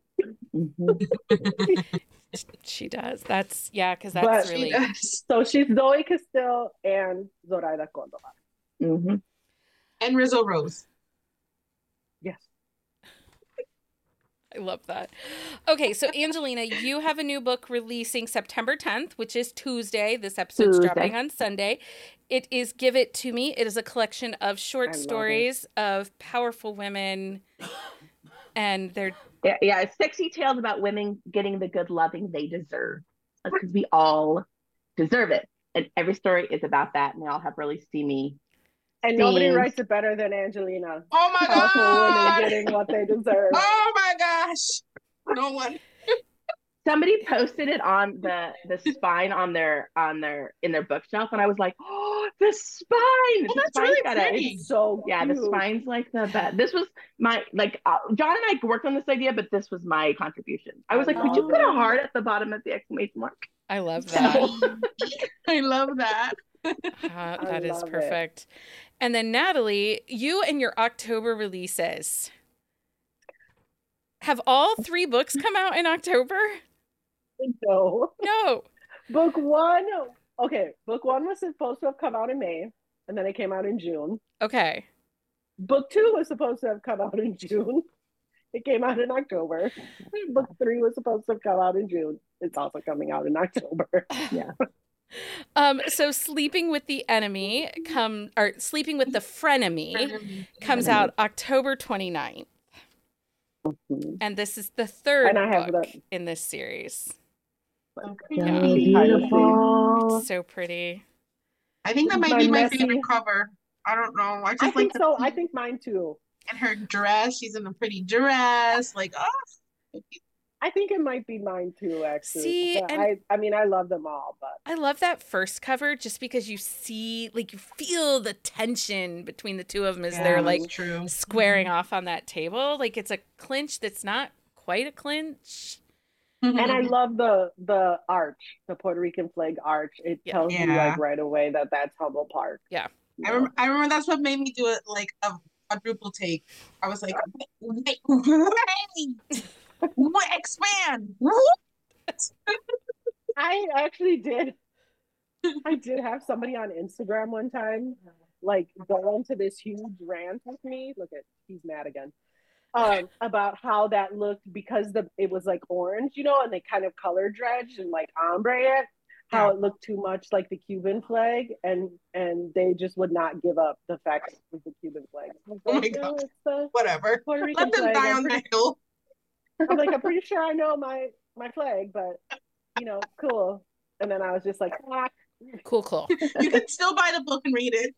[SPEAKER 1] She does. That's because
[SPEAKER 5] But
[SPEAKER 1] that's
[SPEAKER 2] She
[SPEAKER 1] really.
[SPEAKER 2] does.
[SPEAKER 5] So she's Zoe Castile and Zoraida Cordova.
[SPEAKER 4] Mhm.
[SPEAKER 2] And Rizzo Rose.
[SPEAKER 5] Yes.
[SPEAKER 1] I love that. Okay, so Angelina, you have a new book releasing September 10th, which is Tuesday. This episode's dropping on Sunday. It is Give It To Me. It is a collection of short stories of powerful women, and they're...
[SPEAKER 4] Yeah, it's sexy tales about women getting the good loving they deserve. Because we all deserve it. And every story is about that, and they all have really steamy
[SPEAKER 5] and nobody writes it better than Angelina.
[SPEAKER 2] Oh my
[SPEAKER 5] Powerful
[SPEAKER 2] God.
[SPEAKER 5] women getting what they deserve.
[SPEAKER 2] Oh my gosh. No one.
[SPEAKER 4] Somebody posted it on the spine on their in their bookshelf, and I was like, "Oh, the spine!
[SPEAKER 2] Oh, that's really pretty.
[SPEAKER 5] It's so
[SPEAKER 4] yeah,
[SPEAKER 5] cute.
[SPEAKER 4] the spine's like the best." This was my John and I worked on this idea, but this was my contribution. I was like, "Would you put a heart at the bottom of the exclamation mark?"
[SPEAKER 1] I love that.
[SPEAKER 2] I love that.
[SPEAKER 1] That is perfect. And then Natalie, you and your October releases. Have all 3 books come out in October?
[SPEAKER 5] No.
[SPEAKER 1] No.
[SPEAKER 5] Book one was supposed to have come out in May, and then it came out in June.
[SPEAKER 1] Okay.
[SPEAKER 5] Book 2 was supposed to have come out in June. It came out in October. Book 3 was supposed to have come out in June. It's also coming out in October.
[SPEAKER 4] Yeah.
[SPEAKER 1] So Sleeping with the Enemy Sleeping with the Frenemy comes out October 29th. And this is the 3rd book in this series.
[SPEAKER 4] Beautiful.
[SPEAKER 1] So pretty.
[SPEAKER 2] I think that might be my favorite cover. I don't know. I think
[SPEAKER 5] so. I think mine too.
[SPEAKER 2] And her dress, she's in a pretty dress. Like, oh.
[SPEAKER 5] I think it might be mine too, actually.
[SPEAKER 1] See,
[SPEAKER 5] I mean, I love them all, but
[SPEAKER 1] I love that first cover just because you see, like, you feel the tension between the two of them as they're like squaring off on that table. Like, it's a clinch that's not quite a clinch.
[SPEAKER 5] And I love the arch, the Puerto Rican flag arch. It tells you like right away that that's Humboldt Park.
[SPEAKER 1] Yeah.
[SPEAKER 2] I remember that's what made me do it like a quadruple take. I was like, wait, expand.
[SPEAKER 5] I actually did. I did have somebody on Instagram one time, like, go into this huge rant with me. Look at, he's mad again. About how that looked because it was like orange, you know, and they kind of color dredged and like ombre it. How it looked too much like the Cuban flag, and they just would not give up the fact of the Cuban flag.
[SPEAKER 2] Oh my God. Whatever.
[SPEAKER 5] Puerto Rican
[SPEAKER 2] Let them
[SPEAKER 5] flag.
[SPEAKER 2] die on the hill.
[SPEAKER 5] I'm like, I'm pretty sure I know my flag, but you know, cool. And then I was just like,
[SPEAKER 1] Cool.
[SPEAKER 2] You can still buy the book and read it.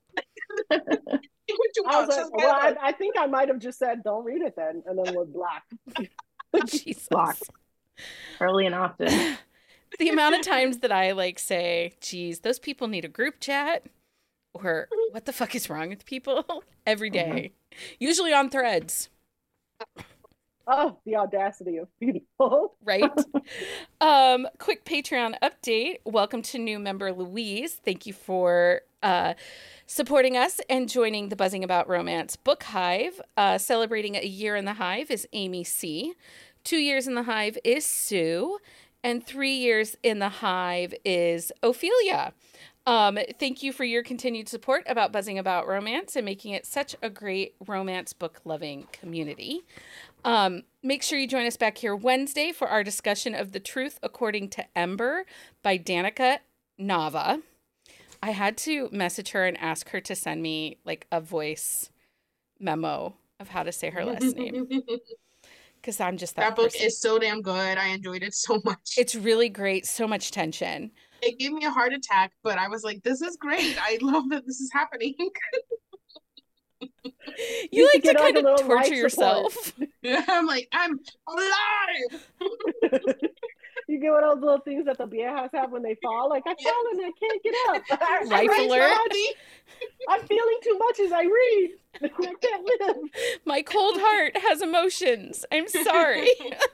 [SPEAKER 5] I think I might have just said, don't read it then, and then we're blocked.
[SPEAKER 1] Jesus.
[SPEAKER 4] Blocked. Early and often.
[SPEAKER 1] The amount of times that I like say, geez, those people need a group chat, or what the fuck is wrong with people every day, usually on Threads.
[SPEAKER 5] Oh, the audacity of people.
[SPEAKER 1] Right? Quick Patreon update. Welcome to new member Louise. Thank you for supporting us and joining the Buzzing About Romance Book Hive. Celebrating a year in the Hive is Amy C. 2 years in the Hive is Sue. And 3 years in the Hive is Ophelia. Thank you for your continued support about Buzzing About Romance and making it such a great romance book loving community. Make sure you join us back here Wednesday for our discussion of The Truth According to Ember by Danica Nava. I had to message her and ask her to send me like a voice memo of how to say her last name. Because I'm just that
[SPEAKER 2] book
[SPEAKER 1] person.
[SPEAKER 2] Is so damn good. I enjoyed it so much.
[SPEAKER 1] It's really great. So much tension.
[SPEAKER 2] It gave me a heart attack, but I was like, this is great. I love that this is happening.
[SPEAKER 1] You like to kind of torture yourself.
[SPEAKER 2] Yeah, I'm like, I'm alive.
[SPEAKER 5] You get one of those little things that the viejas have when they fall. Like, I fell and I can't get up.
[SPEAKER 1] Rifler.
[SPEAKER 5] I'm feeling too much as I read. I can't live.
[SPEAKER 1] My cold heart has emotions. I'm sorry.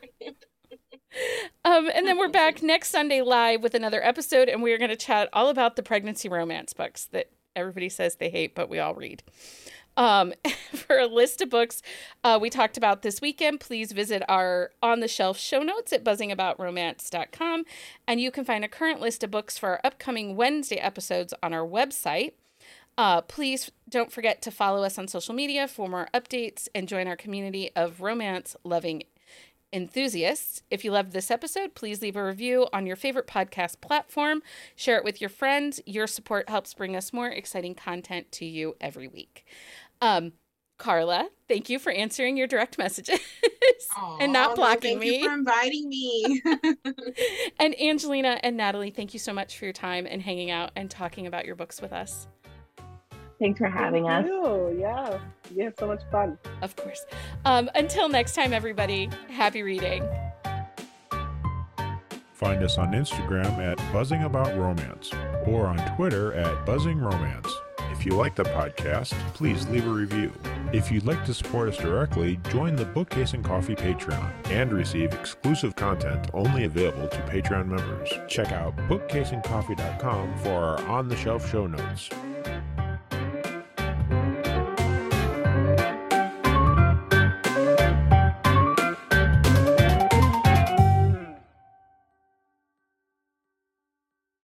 [SPEAKER 1] And then we're back next Sunday live with another episode, and we are going to chat all about the pregnancy romance books that everybody says they hate, but we all read. For a list of books we talked about this weekend, please visit our on the shelf show notes at buzzingaboutromance.com, and you can find a current list of books for our upcoming Wednesday episodes on our website. Please don't forget to follow us on social media for more updates and join our community of romance loving Enthusiasts, if you loved this episode, please leave a review on your favorite podcast platform. Share it with your friends. Your support helps bring us more exciting content to you every week. Carla, thank you for answering your direct messages and not blocking me.
[SPEAKER 2] Thank you for inviting me.
[SPEAKER 1] And Angelina and Natalie, thank you so much for your time and hanging out and talking about your books with us.
[SPEAKER 4] Thanks for having us.
[SPEAKER 5] Yeah, we had so much fun.
[SPEAKER 1] Of course. Until next time, everybody, happy reading.
[SPEAKER 6] Find us on Instagram at Buzzing About Romance or on Twitter at Buzzing Romance. If you like the podcast, please leave a review. If you'd like to support us directly, join the Bookcase and Coffee Patreon and receive exclusive content only available to Patreon members. Check out bookcaseandcoffee.com for our on-the-shelf show notes.